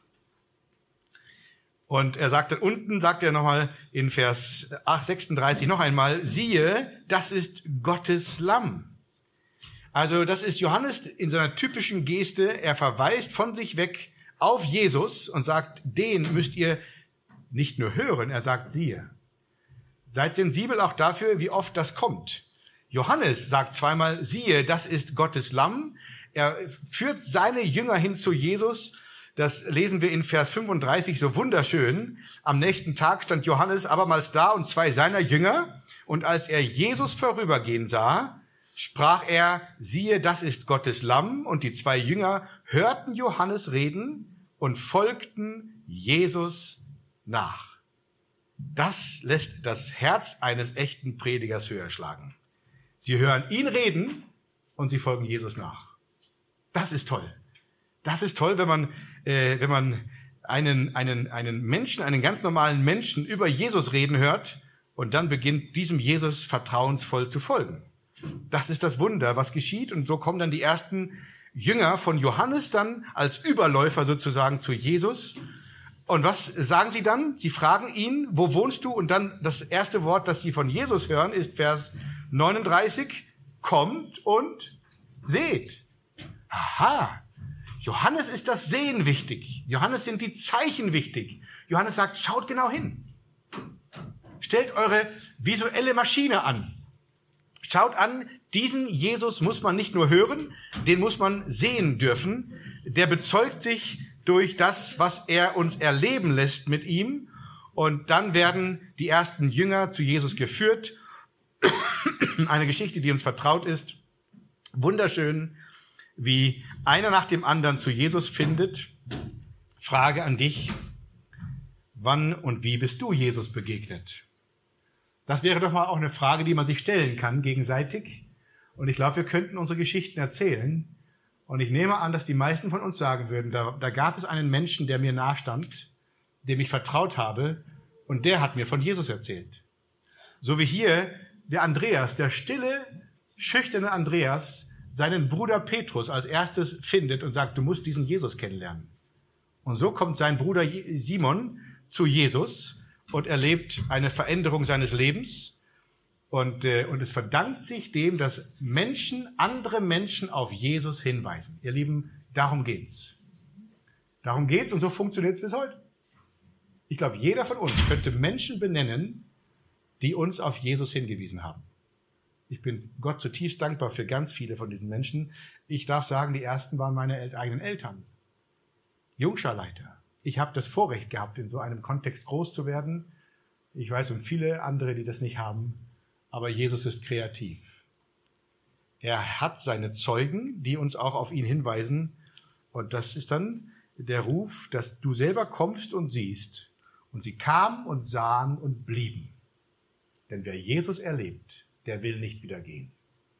Und er sagt dann unten, sagt er nochmal in Vers sechsunddreißig noch einmal, siehe, das ist Gottes Lamm. Also das ist Johannes in seiner typischen Geste, er verweist von sich weg auf Jesus und sagt, den müsst ihr nicht nur hören, er sagt, siehe. Seid sensibel auch dafür, wie oft das kommt. Johannes sagt zweimal, siehe, das ist Gottes Lamm. Er führt seine Jünger hin zu Jesus. Das lesen wir in Vers fünfunddreißig so wunderschön. Am nächsten Tag stand Johannes abermals da und zwei seiner Jünger. Und als er Jesus vorübergehen sah, sprach er, siehe, das ist Gottes Lamm. Und die zwei Jünger hörten Johannes reden und folgten Jesus nach. Das lässt das Herz eines echten Predigers höher schlagen. Sie hören ihn reden und sie folgen Jesus nach. Das ist toll. Das ist toll, wenn man, äh, wenn man einen, einen, einen Menschen, einen ganz normalen Menschen über Jesus reden hört und dann beginnt diesem Jesus vertrauensvoll zu folgen. Das ist das Wunder, was geschieht. Und so kommen dann die ersten Jünger von Johannes dann als Überläufer sozusagen zu Jesus. Und was sagen sie dann? Sie fragen ihn, wo wohnst du? Und dann das erste Wort, das sie von Jesus hören, ist Vers neununddreißig, kommt und seht. Aha, Johannes ist das Sehen wichtig. Johannes sind die Zeichen wichtig. Johannes sagt, schaut genau hin. Stellt eure visuelle Maschine an. Schaut an, diesen Jesus muss man nicht nur hören, den muss man sehen dürfen. Der bezeugt sich durch das, was er uns erleben lässt mit ihm. Und dann werden die ersten Jünger zu Jesus geführt. Eine Geschichte, die uns vertraut ist. Wunderschön, wie einer nach dem anderen zu Jesus findet. Frage an dich, wann und wie bist du Jesus begegnet? Das wäre doch mal auch eine Frage, die man sich stellen kann gegenseitig. Und ich glaube, wir könnten unsere Geschichten erzählen Und ich nehme an, dass die meisten von uns sagen würden, da, da gab es einen Menschen, der mir nahstand, dem ich vertraut habe, und der hat mir von Jesus erzählt. So wie hier der Andreas, der stille, schüchterne Andreas, seinen Bruder Petrus als erstes findet und sagt, du musst diesen Jesus kennenlernen. Und so kommt sein Bruder Simon zu Jesus und erlebt eine Veränderung seines Lebens. Und, äh, und es verdankt sich dem, dass Menschen, andere Menschen auf Jesus hinweisen. Ihr Lieben, darum geht's. Darum geht's und so funktioniert es bis heute. Ich glaube, jeder von uns könnte Menschen benennen, die uns auf Jesus hingewiesen haben. Ich bin Gott zutiefst dankbar für ganz viele von diesen Menschen. Ich darf sagen, die ersten waren meine El- eigenen Eltern. Jungscharleiter. Ich habe das Vorrecht gehabt, in so einem Kontext groß zu werden. Ich weiß um viele andere, die das nicht haben. Aber Jesus ist kreativ. Er hat seine Zeugen, die uns auch auf ihn hinweisen. Und das ist dann der Ruf, dass du selber kommst und siehst. Und sie kamen und sahen und blieben. Denn wer Jesus erlebt, der will nicht wieder gehen.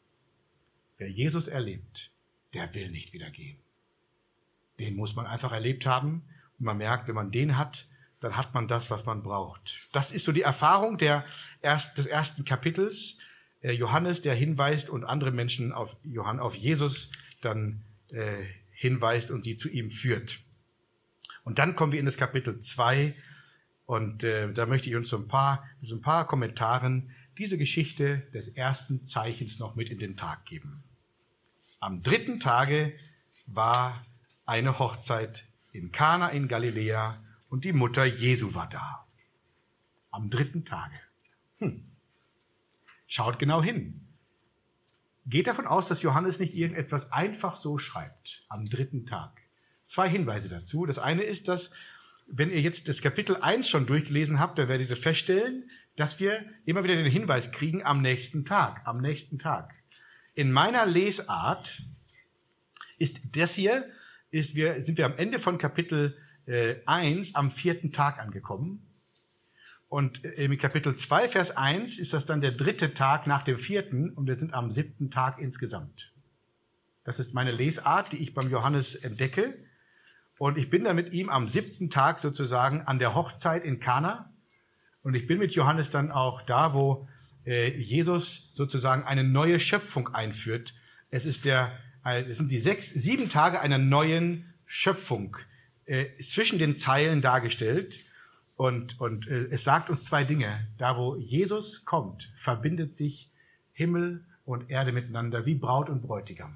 Wer Jesus erlebt, der will nicht wieder gehen. Den muss man einfach erlebt haben. Und man merkt, wenn man den hat, dann hat man das, was man braucht. Das ist so die Erfahrung der erst, des ersten Kapitels. Äh, Johannes, der hinweist und andere Menschen auf, Johann, auf Jesus dann äh, hinweist und sie zu ihm führt. Und dann kommen wir in das Kapitel zwei und äh, da möchte ich uns so ein paar, so ein paar Kommentaren diese Geschichte des ersten Zeichens noch mit in den Tag geben. Am dritten Tage war eine Hochzeit in Kana in Galiläa und die Mutter Jesu war da. Am dritten Tage. Hm. Schaut genau hin. Geht davon aus, dass Johannes nicht irgendetwas einfach so schreibt. Am dritten Tag. Zwei Hinweise dazu. Das eine ist, dass, wenn ihr jetzt das Kapitel eins schon durchgelesen habt, dann werdet ihr feststellen, dass wir immer wieder den Hinweis kriegen, am nächsten Tag, am nächsten Tag. In meiner Lesart ist das hier, ist wir, sind wir am Ende von Kapitel äh, eins am vierten Tag angekommen. Und äh, mit Kapitel zwei, Vers eins ist das dann der dritte Tag nach dem vierten und wir sind am siebten Tag insgesamt. Das ist meine Lesart, die ich beim Johannes entdecke. Und ich bin da mit ihm am siebten Tag sozusagen an der Hochzeit in Kana. Und ich bin mit Johannes dann auch da, wo äh, Jesus sozusagen eine neue Schöpfung einführt. Es ist der, äh, es sind die sechs, sieben Tage einer neuen Schöpfung äh, zwischen den Zeilen dargestellt. Und, und äh, es sagt uns zwei Dinge. Da, wo Jesus kommt, verbindet sich Himmel und Erde miteinander wie Braut und Bräutigam.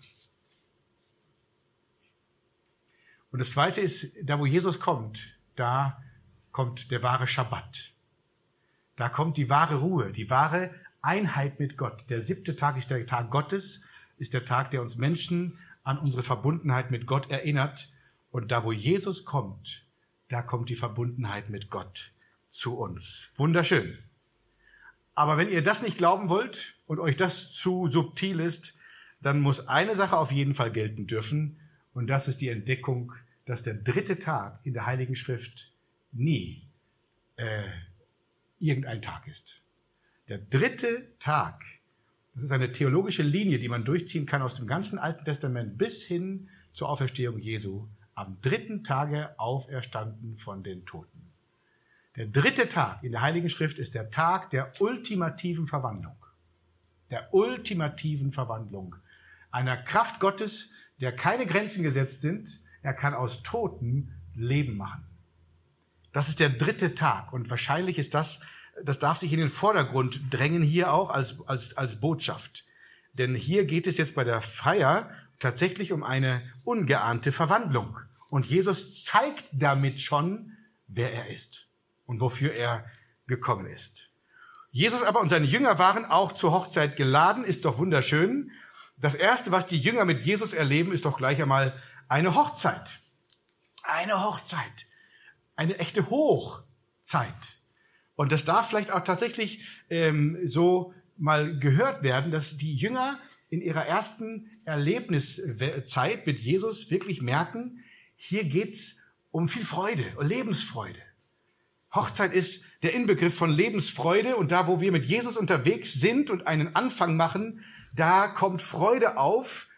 Und das Zweite ist, da, wo Jesus kommt, da kommt der wahre Schabbat. Da kommt die wahre Ruhe, die wahre Einheit mit Gott. Der siebte Tag ist der Tag Gottes, ist der Tag, der uns Menschen an unsere Verbundenheit mit Gott erinnert. Und da, wo Jesus kommt, da kommt die Verbundenheit mit Gott zu uns. Wunderschön. Aber wenn ihr das nicht glauben wollt und euch das zu subtil ist, dann muss eine Sache auf jeden Fall gelten dürfen. Und das ist die Entdeckung, dass der dritte Tag in der Heiligen Schrift nie äh, irgendein Tag ist. Der dritte Tag, das ist eine theologische Linie, die man durchziehen kann aus dem ganzen Alten Testament bis hin zur Auferstehung Jesu. Am dritten Tage auferstanden von den Toten. Der dritte Tag in der Heiligen Schrift ist der Tag der ultimativen Verwandlung. Der ultimativen Verwandlung. Einer Kraft Gottes, der keine Grenzen gesetzt sind. Er kann aus Toten Leben machen. Das ist der dritte Tag. Und wahrscheinlich ist das, das darf sich in den Vordergrund drängen hier auch als, als, als Botschaft. Denn hier geht es jetzt bei der Feier tatsächlich um eine ungeahnte Verwandlung. Und Jesus zeigt damit schon, wer er ist und wofür er gekommen ist. Jesus aber und seine Jünger waren auch zur Hochzeit geladen, ist doch wunderschön. Das Erste, was die Jünger mit Jesus erleben, ist doch gleich einmal eine Hochzeit. Eine Hochzeit. Eine echte Hochzeit. Und das darf vielleicht auch tatsächlich ähm, so mal gehört werden, dass die Jünger in ihrer ersten Erlebniszeit mit Jesus wirklich merken, hier geht's um viel Freude und Lebensfreude. Hochzeit ist der Inbegriff von Lebensfreude und da, wo wir mit Jesus unterwegs sind und einen Anfang machen, da kommt Freude auf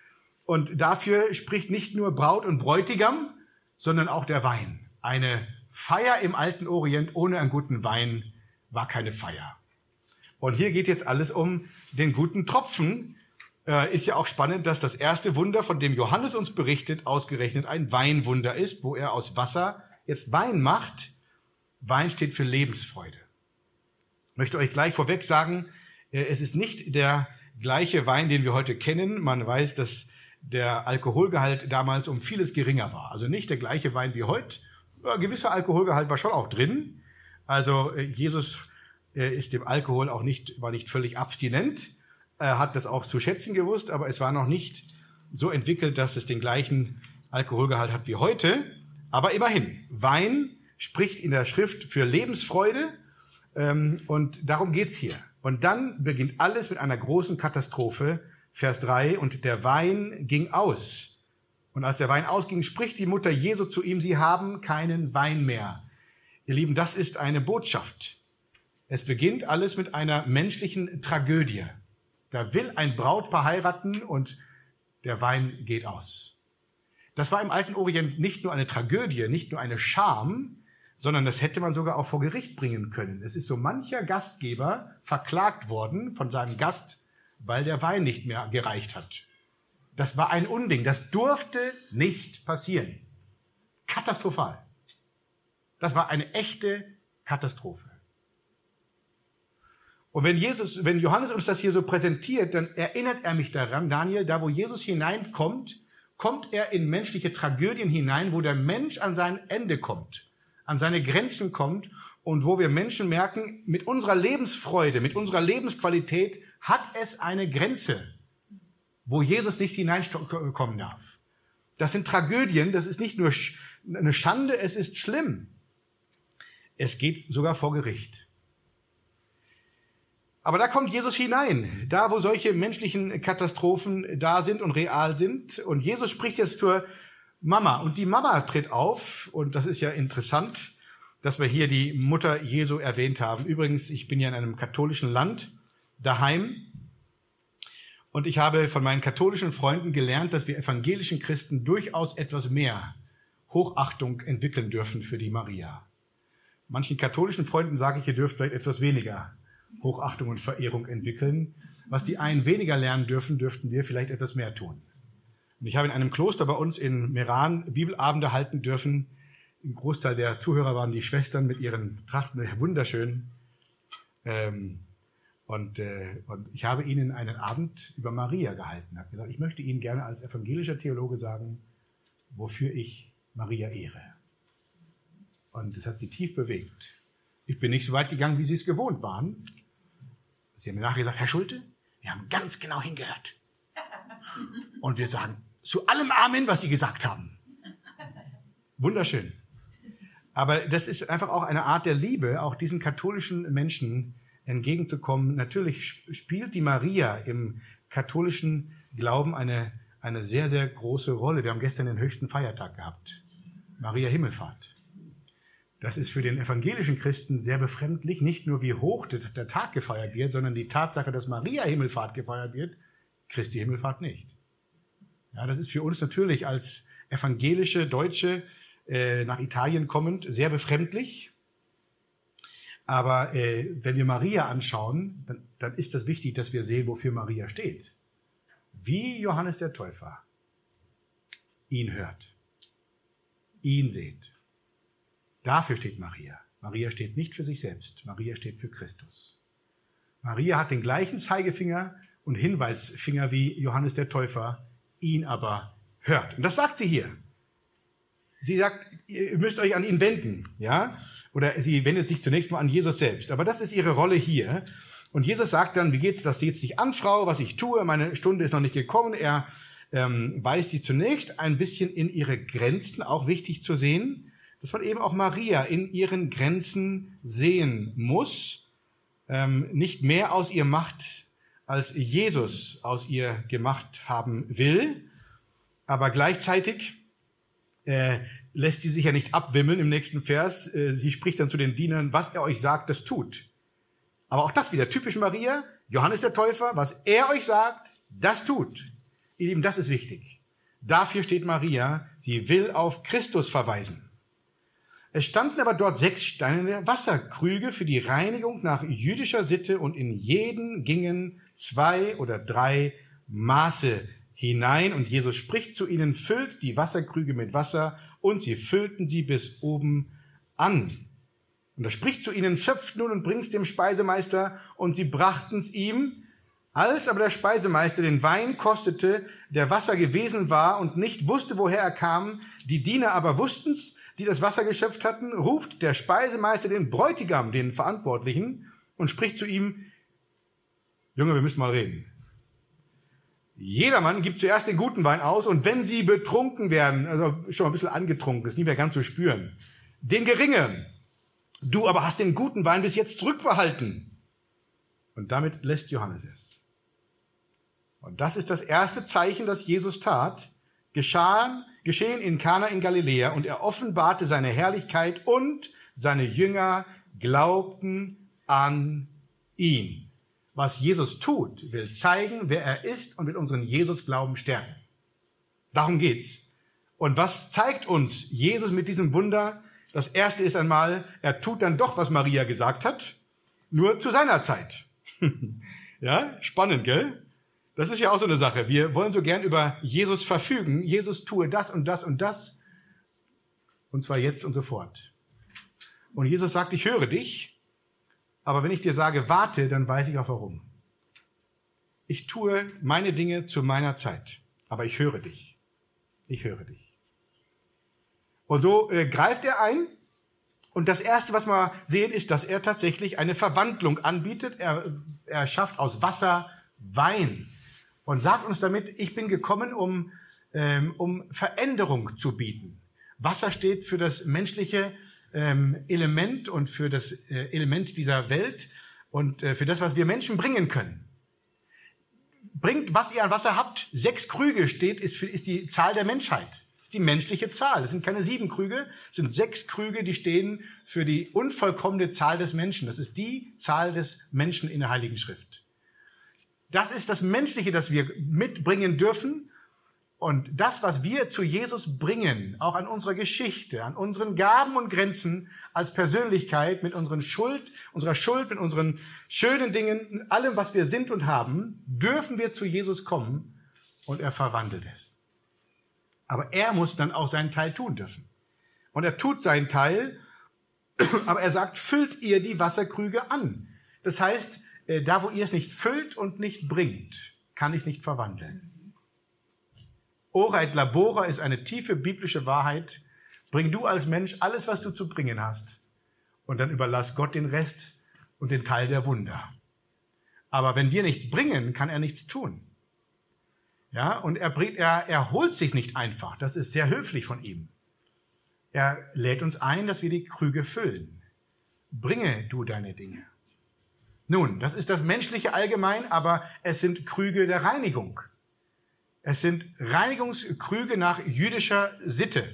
Und dafür spricht nicht nur Braut und Bräutigam, sondern auch der Wein. Eine Feier im alten Orient ohne einen guten Wein war keine Feier. Und hier geht jetzt alles um den guten Tropfen. Äh, ist ja auch spannend, dass das erste Wunder, von dem Johannes uns berichtet, ausgerechnet ein Weinwunder ist, wo er aus Wasser jetzt Wein macht. Wein steht für Lebensfreude. Ich möchte euch gleich vorweg sagen, äh, es ist nicht der gleiche Wein, den wir heute kennen. Man weiß, dass der Alkoholgehalt damals um vieles geringer war. Also nicht der gleiche Wein wie heute. Ein gewisser Alkoholgehalt war schon auch drin. Also äh, Jesus äh, ist dem Alkohol auch nicht, war nicht völlig abstinent. Er hat das auch zu schätzen gewusst, aber es war noch nicht so entwickelt, dass es den gleichen Alkoholgehalt hat wie heute. Aber immerhin, Wein spricht in der Schrift für Lebensfreude, ähm, und darum geht's hier. Und dann beginnt alles mit einer großen Katastrophe. Vers drei, und der Wein ging aus. Und als der Wein ausging, spricht die Mutter Jesu zu ihm, sie haben keinen Wein mehr. Ihr Lieben, das ist eine Botschaft. Es beginnt alles mit einer menschlichen Tragödie. Da will ein Brautpaar heiraten und der Wein geht aus. Das war im alten Orient nicht nur eine Tragödie, nicht nur eine Scham, sondern das hätte man sogar auch vor Gericht bringen können. Es ist so mancher Gastgeber verklagt worden von seinem Gast, weil der Wein nicht mehr gereicht hat. Das war ein Unding. Das durfte nicht passieren. Katastrophal. Das war eine echte Katastrophe. Und wenn Jesus, wenn Johannes uns das hier so präsentiert, dann erinnert er mich daran, Daniel, da wo Jesus hineinkommt, kommt er in menschliche Tragödien hinein, wo der Mensch an sein Ende kommt, an seine Grenzen kommt und wo wir Menschen merken, mit unserer Lebensfreude, mit unserer Lebensqualität hat es eine Grenze, wo Jesus nicht hineinkommen darf. Das sind Tragödien, das ist nicht nur eine Schande, es ist schlimm. Es geht sogar vor Gericht. Aber da kommt Jesus hinein, da wo solche menschlichen Katastrophen da sind und real sind. Und Jesus spricht jetzt zur Mama. Und die Mama tritt auf. Und das ist ja interessant, dass wir hier die Mutter Jesu erwähnt haben. Übrigens, ich bin ja in einem katholischen Land daheim. Und ich habe von meinen katholischen Freunden gelernt, dass wir evangelischen Christen durchaus etwas mehr Hochachtung entwickeln dürfen für die Maria. Manchen katholischen Freunden sage ich, ihr dürft vielleicht etwas weniger Hochachtung und Verehrung entwickeln. Was die einen weniger lernen dürfen, dürften wir vielleicht etwas mehr tun. Und ich habe in einem Kloster bei uns in Meran Bibelabende halten dürfen. Ein Großteil der Zuhörer waren die Schwestern mit ihren Trachten, wunderschön. Ähm, und, äh, und ich habe ihnen einen Abend über Maria gehalten. Ich habe gesagt, ich möchte Ihnen gerne als evangelischer Theologe sagen, wofür ich Maria ehre. Und das hat sie tief bewegt. Ich bin nicht so weit gegangen, wie Sie es gewohnt waren. Sie haben mir nachher gesagt, Herr Schulte, wir haben ganz genau hingehört. Und wir sagen zu allem Amen, was Sie gesagt haben. Wunderschön. Aber das ist einfach auch eine Art der Liebe, auch diesen katholischen Menschen entgegenzukommen. Natürlich spielt die Maria im katholischen Glauben eine, eine sehr, sehr große Rolle. Wir haben gestern den höchsten Feiertag gehabt. Maria Himmelfahrt. Das ist für den evangelischen Christen sehr befremdlich, nicht nur wie hoch der Tag gefeiert wird, sondern die Tatsache, dass Maria Himmelfahrt gefeiert wird, Christi Himmelfahrt nicht. Ja, das ist für uns natürlich als evangelische Deutsche äh, nach Italien kommend sehr befremdlich. Aber äh, wenn wir Maria anschauen, dann, dann ist das wichtig, dass wir sehen, wofür Maria steht. Wie Johannes der Täufer ihn hört, ihn seht. Dafür steht Maria. Maria steht nicht für sich selbst. Maria steht für Christus. Maria hat den gleichen Zeigefinger und Hinweisfinger wie Johannes der Täufer, ihn aber hört. Und das sagt sie hier. Sie sagt, ihr müsst euch an ihn wenden, ja? Oder sie wendet sich zunächst mal an Jesus selbst. Aber das ist ihre Rolle hier. Und Jesus sagt dann, wie geht's das jetzt dich an, Frau, was ich tue? Meine Stunde ist noch nicht gekommen. Er ähm, weist sie zunächst ein bisschen in ihre Grenzen, auch wichtig zu sehen, dass man eben auch Maria in ihren Grenzen sehen muss, ähm, nicht mehr aus ihr macht, als Jesus aus ihr gemacht haben will, aber gleichzeitig äh, lässt sie sich ja nicht abwimmeln im nächsten Vers. Äh, sie spricht dann zu den Dienern, was er euch sagt, das tut. Aber auch das wieder typisch Maria, Johannes der Täufer, was er euch sagt, das tut. Ihr Lieben, das ist wichtig. Dafür steht Maria, sie will auf Christus verweisen. Es standen aber dort sechs steinerne Wasserkrüge für die Reinigung nach jüdischer Sitte und in jeden gingen zwei oder drei Maße hinein und Jesus spricht zu ihnen, füllt die Wasserkrüge mit Wasser und sie füllten sie bis oben an. Und er spricht zu ihnen, schöpft nun und bringt's dem Speisemeister und sie brachten's ihm. Als aber der Speisemeister den Wein kostete, der Wasser gewesen war und nicht wusste, woher er kam, die Diener aber wussten's, die das Wasser geschöpft hatten, ruft der Speisemeister den Bräutigam, den Verantwortlichen, und spricht zu ihm, Junge, wir müssen mal reden. Jedermann gibt zuerst den guten Wein aus und wenn sie betrunken werden, also schon ein bisschen angetrunken, ist nicht mehr ganz zu spüren, den geringen. Du aber hast den guten Wein bis jetzt zurückbehalten. Und damit lässt Johannes es. Und das ist das erste Zeichen, das Jesus tat, geschehen, geschehen in Kana in Galiläa und er offenbarte seine Herrlichkeit und seine Jünger glaubten an ihn. Was Jesus tut, will zeigen, wer er ist und will unseren Jesus-Glauben stärken. Darum geht's. Und was zeigt uns Jesus mit diesem Wunder? Das erste ist einmal, er tut dann doch, was Maria gesagt hat, nur zu seiner Zeit. Ja, spannend, gell? Das ist ja auch so eine Sache. Wir wollen so gern über Jesus verfügen. Jesus tue das und das und das. Und zwar jetzt und sofort. Und Jesus sagt, ich höre dich. Aber wenn ich dir sage, warte, dann weiß ich auch warum. Ich tue meine Dinge zu meiner Zeit. Aber ich höre dich. Ich höre dich. Und so äh, greift er ein. Und das Erste, was wir sehen, ist, dass er tatsächlich eine Verwandlung anbietet. Er, er schafft aus Wasser Wein. Und sagt uns damit, ich bin gekommen, um, ähm, um Veränderung zu bieten. Wasser steht für das menschliche ähm, Element und für das äh, Element dieser Welt und äh, für das, was wir Menschen bringen können. Bringt, was ihr an Wasser habt. Sechs Krüge steht, ist, für, ist die Zahl der Menschheit. Das ist die menschliche Zahl. Das sind keine sieben Krüge, es sind sechs Krüge, die stehen für die unvollkommene Zahl des Menschen. Das ist die Zahl des Menschen in der Heiligen Schrift. Das ist das Menschliche, das wir mitbringen dürfen. Und das, was wir zu Jesus bringen, auch an unserer Geschichte, an unseren Gaben und Grenzen als Persönlichkeit, mit unseren Schuld, unserer Schuld, mit unseren schönen Dingen, in allem, was wir sind und haben, dürfen wir zu Jesus kommen und er verwandelt es. Aber er muss dann auch seinen Teil tun dürfen. Und er tut seinen Teil, aber er sagt, füllt ihr die Wasserkrüge an. Das heißt, da, wo ihr es nicht füllt und nicht bringt, kann ich es nicht verwandeln. Ora et labora ist eine tiefe biblische Wahrheit. Bring du als Mensch alles, was du zu bringen hast. Und dann überlass Gott den Rest und den Teil der Wunder. Aber wenn wir nichts bringen, kann er nichts tun. Ja, und er bringt, er, er holt sich nicht einfach. Das ist sehr höflich von ihm. Er lädt uns ein, dass wir die Krüge füllen. Bringe du deine Dinge. Nun, das ist das Menschliche allgemein, aber es sind Krüge der Reinigung. Es sind Reinigungskrüge nach jüdischer Sitte.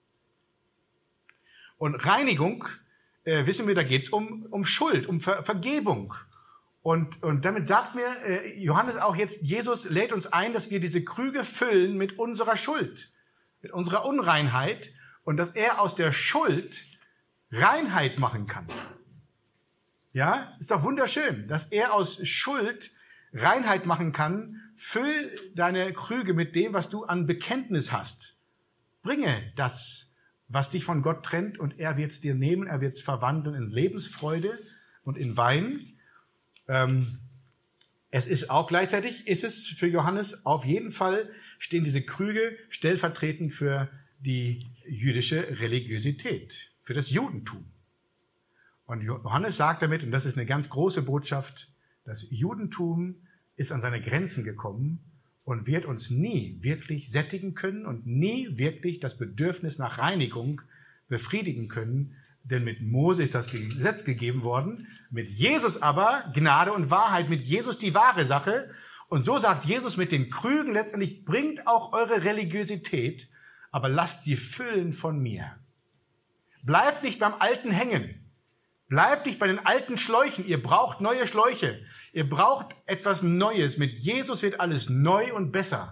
Und Reinigung, äh, wissen wir, da geht es um, um Schuld, um Ver Vergebung. Und, und damit sagt mir äh, Johannes auch jetzt, Jesus lädt uns ein, dass wir diese Krüge füllen mit unserer Schuld, mit unserer Unreinheit und dass er aus der Schuld Reinheit machen kann. Ja, ist doch wunderschön, dass er aus Schuld Reinheit machen kann. Füll deine Krüge mit dem, was du an Bekenntnis hast. Bringe das, was dich von Gott trennt, und er wird es dir nehmen, er wird es verwandeln in Lebensfreude und in Wein. Ähm, es ist auch gleichzeitig, ist es für Johannes auf jeden Fall, stehen diese Krüge stellvertretend für die jüdische Religiosität, für das Judentum. Und Johannes sagt damit, und das ist eine ganz große Botschaft, das Judentum ist an seine Grenzen gekommen und wird uns nie wirklich sättigen können und nie wirklich das Bedürfnis nach Reinigung befriedigen können. Denn mit Mose ist das Gesetz gegeben worden, mit Jesus aber Gnade und Wahrheit, mit Jesus die wahre Sache. Und so sagt Jesus mit den Krügen letztendlich, bringt auch eure Religiosität, aber lasst sie füllen von mir. Bleibt nicht beim Alten hängen. Bleibt nicht bei den alten Schläuchen. Ihr braucht neue Schläuche. Ihr braucht etwas Neues. Mit Jesus wird alles neu und besser.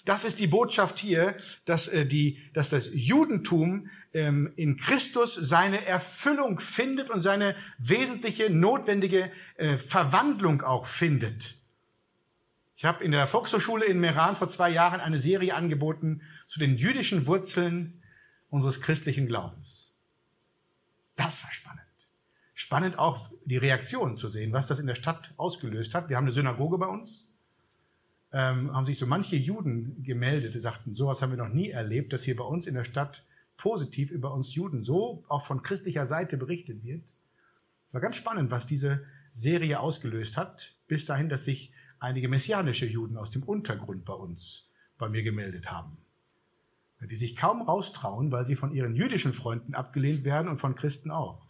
Das ist die Botschaft hier, dass, äh, die, dass das Judentum ähm, in Christus seine Erfüllung findet und seine wesentliche, notwendige äh, Verwandlung auch findet. Ich habe in der Volkshochschule in Meran vor zwei Jahren eine Serie angeboten zu den jüdischen Wurzeln unseres christlichen Glaubens. Das war spannend. Spannend auch die Reaktion zu sehen, was das in der Stadt ausgelöst hat. Wir haben eine Synagoge bei uns. Ähm, haben sich so manche Juden gemeldet, die sagten, sowas haben wir noch nie erlebt, dass hier bei uns in der Stadt positiv über uns Juden so auch von christlicher Seite berichtet wird. Es war ganz spannend, was diese Serie ausgelöst hat, bis dahin, dass sich einige messianische Juden aus dem Untergrund bei uns, bei mir gemeldet haben, die sich kaum raustrauen, weil sie von ihren jüdischen Freunden abgelehnt werden und von Christen auch.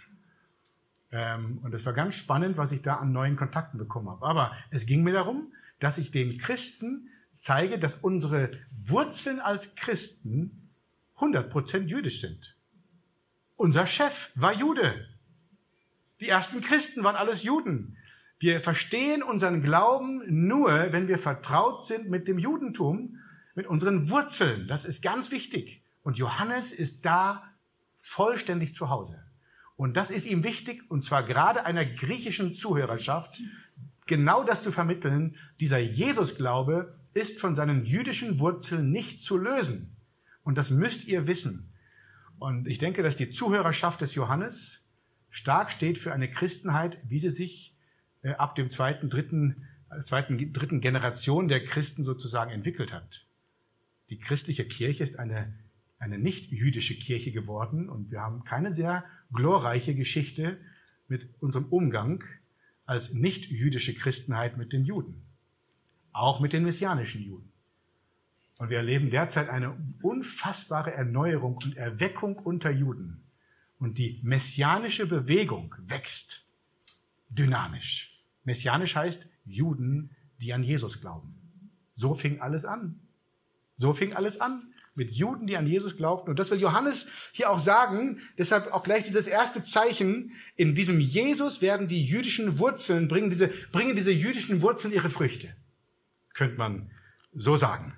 Ähm, und es war ganz spannend, was ich da an neuen Kontakten bekommen habe. Aber es ging mir darum, dass ich den Christen zeige, dass unsere Wurzeln als Christen hundert Prozent jüdisch sind. Unser Chef war Jude. Die ersten Christen waren alles Juden. Wir verstehen unseren Glauben nur, wenn wir vertraut sind mit dem Judentum, mit unseren Wurzeln. Das ist ganz wichtig. Und Johannes ist da vollständig zu Hause. Und das ist ihm wichtig, und zwar gerade einer griechischen Zuhörerschaft, genau das zu vermitteln. Dieser Jesusglaube ist von seinen jüdischen Wurzeln nicht zu lösen. Und das müsst ihr wissen. Und ich denke, dass die Zuhörerschaft des Johannes stark steht für eine Christenheit, wie sie sich äh, ab dem zweiten, dritten, zweiten, dritten Generation der Christen sozusagen entwickelt hat. Die christliche Kirche ist eine, eine nicht-jüdische Kirche geworden und wir haben keine sehr glorreiche Geschichte mit unserem Umgang als nicht-jüdische Christenheit mit den Juden. Auch mit den messianischen Juden. Und wir erleben derzeit eine unfassbare Erneuerung und Erweckung unter Juden. Und die messianische Bewegung wächst dynamisch. Messianisch heißt Juden, die an Jesus glauben. So fing alles an. So fing alles an mit Juden, die an Jesus glaubten. Und das will Johannes hier auch sagen. Deshalb auch gleich dieses erste Zeichen. In diesem Jesus werden die jüdischen Wurzeln, bringen diese, bringen diese jüdischen Wurzeln ihre Früchte. Könnte man so sagen.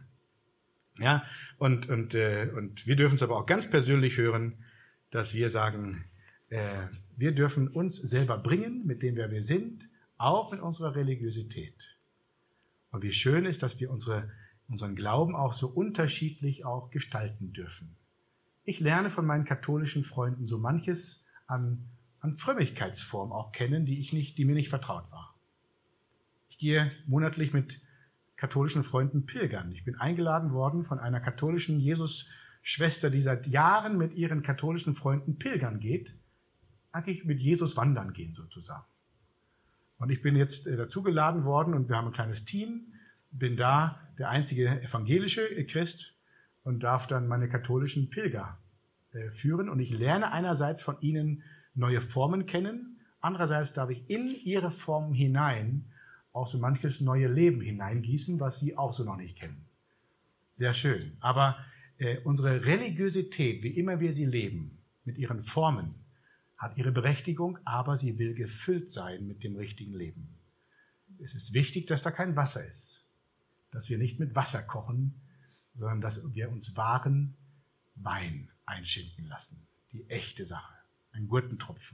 Ja, und, und, äh, und wir dürfen es aber auch ganz persönlich hören, dass wir sagen, äh, wir dürfen uns selber bringen, mit dem wer wir sind, auch mit unserer Religiosität. Und wie schön ist, dass wir unsere, unseren Glauben auch so unterschiedlich auch gestalten dürfen. Ich lerne von meinen katholischen Freunden so manches an, an Frömmigkeitsformen auch kennen, die, ich nicht, die mir nicht vertraut war. Ich gehe monatlich mit katholischen Freunden pilgern. Ich bin eingeladen worden von einer katholischen Jesus-Schwester, die seit Jahren mit ihren katholischen Freunden pilgern geht, eigentlich mit Jesus wandern gehen sozusagen. Und ich bin jetzt äh, dazu geladen worden und wir haben ein kleines Team, bin da der einzige evangelische Christ und darf dann meine katholischen Pilger äh, führen. Und ich lerne einerseits von ihnen neue Formen kennen, andererseits darf ich in ihre Formen hinein auch so manches neue Leben hineingießen, was sie auch so noch nicht kennen. Sehr schön. Aber äh, unsere Religiosität, wie immer wir sie leben, mit ihren Formen, hat ihre Berechtigung, aber sie will gefüllt sein mit dem richtigen Leben. Es ist wichtig, dass da kein Wasser ist, dass wir nicht mit Wasser kochen, sondern dass wir uns wahren Wein einschenken lassen. Die echte Sache, ein Gurkentropfen.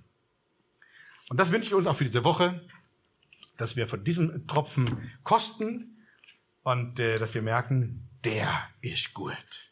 Und das wünsche ich uns auch für diese Woche, dass wir von diesem Tropfen kosten und äh, dass wir merken, der ist gut.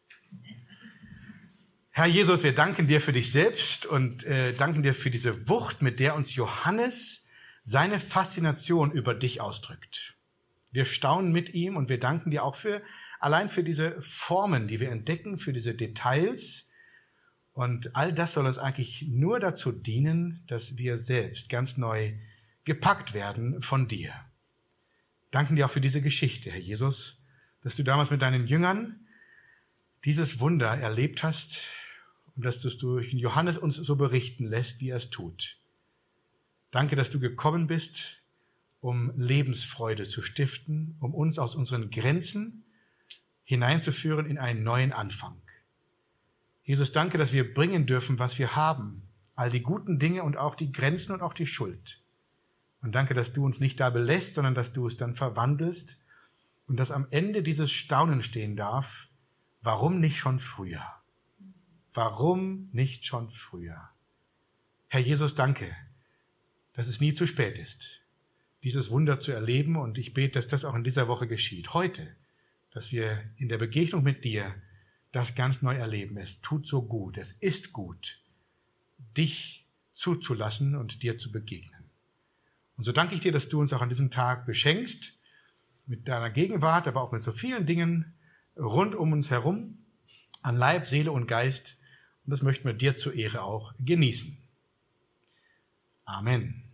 Herr Jesus, wir danken dir für dich selbst und äh, danken dir für diese Wucht, mit der uns Johannes seine Faszination über dich ausdrückt. Wir staunen mit ihm und wir danken dir auch für allein für diese Formen, die wir entdecken, für diese Details. Und all das soll uns eigentlich nur dazu dienen, dass wir selbst ganz neu gepackt werden von dir. Danken dir auch für diese Geschichte, Herr Jesus, dass du damals mit deinen Jüngern dieses Wunder erlebt hast und dass du es durch Johannes uns so berichten lässt, wie er es tut. Danke, dass du gekommen bist, um Lebensfreude zu stiften, um uns aus unseren Grenzen hineinzuführen in einen neuen Anfang. Jesus, danke, dass wir bringen dürfen, was wir haben, all die guten Dinge und auch die Grenzen und auch die Schuld. Und danke, dass du uns nicht da belässt, sondern dass du es dann verwandelst und dass am Ende dieses Staunen stehen darf, warum nicht schon früher? Warum nicht schon früher? Herr Jesus, danke, dass es nie zu spät ist, dieses Wunder zu erleben, und ich bete, dass das auch in dieser Woche geschieht. Heute, dass wir in der Begegnung mit dir das ganz neu erleben. Es tut so gut, es ist gut, dich zuzulassen und dir zu begegnen. Und so danke ich dir, dass du uns auch an diesem Tag beschenkst, mit deiner Gegenwart, aber auch mit so vielen Dingen rund um uns herum, an Leib, Seele und Geist. Und das möchten wir dir zur Ehre auch genießen. Amen.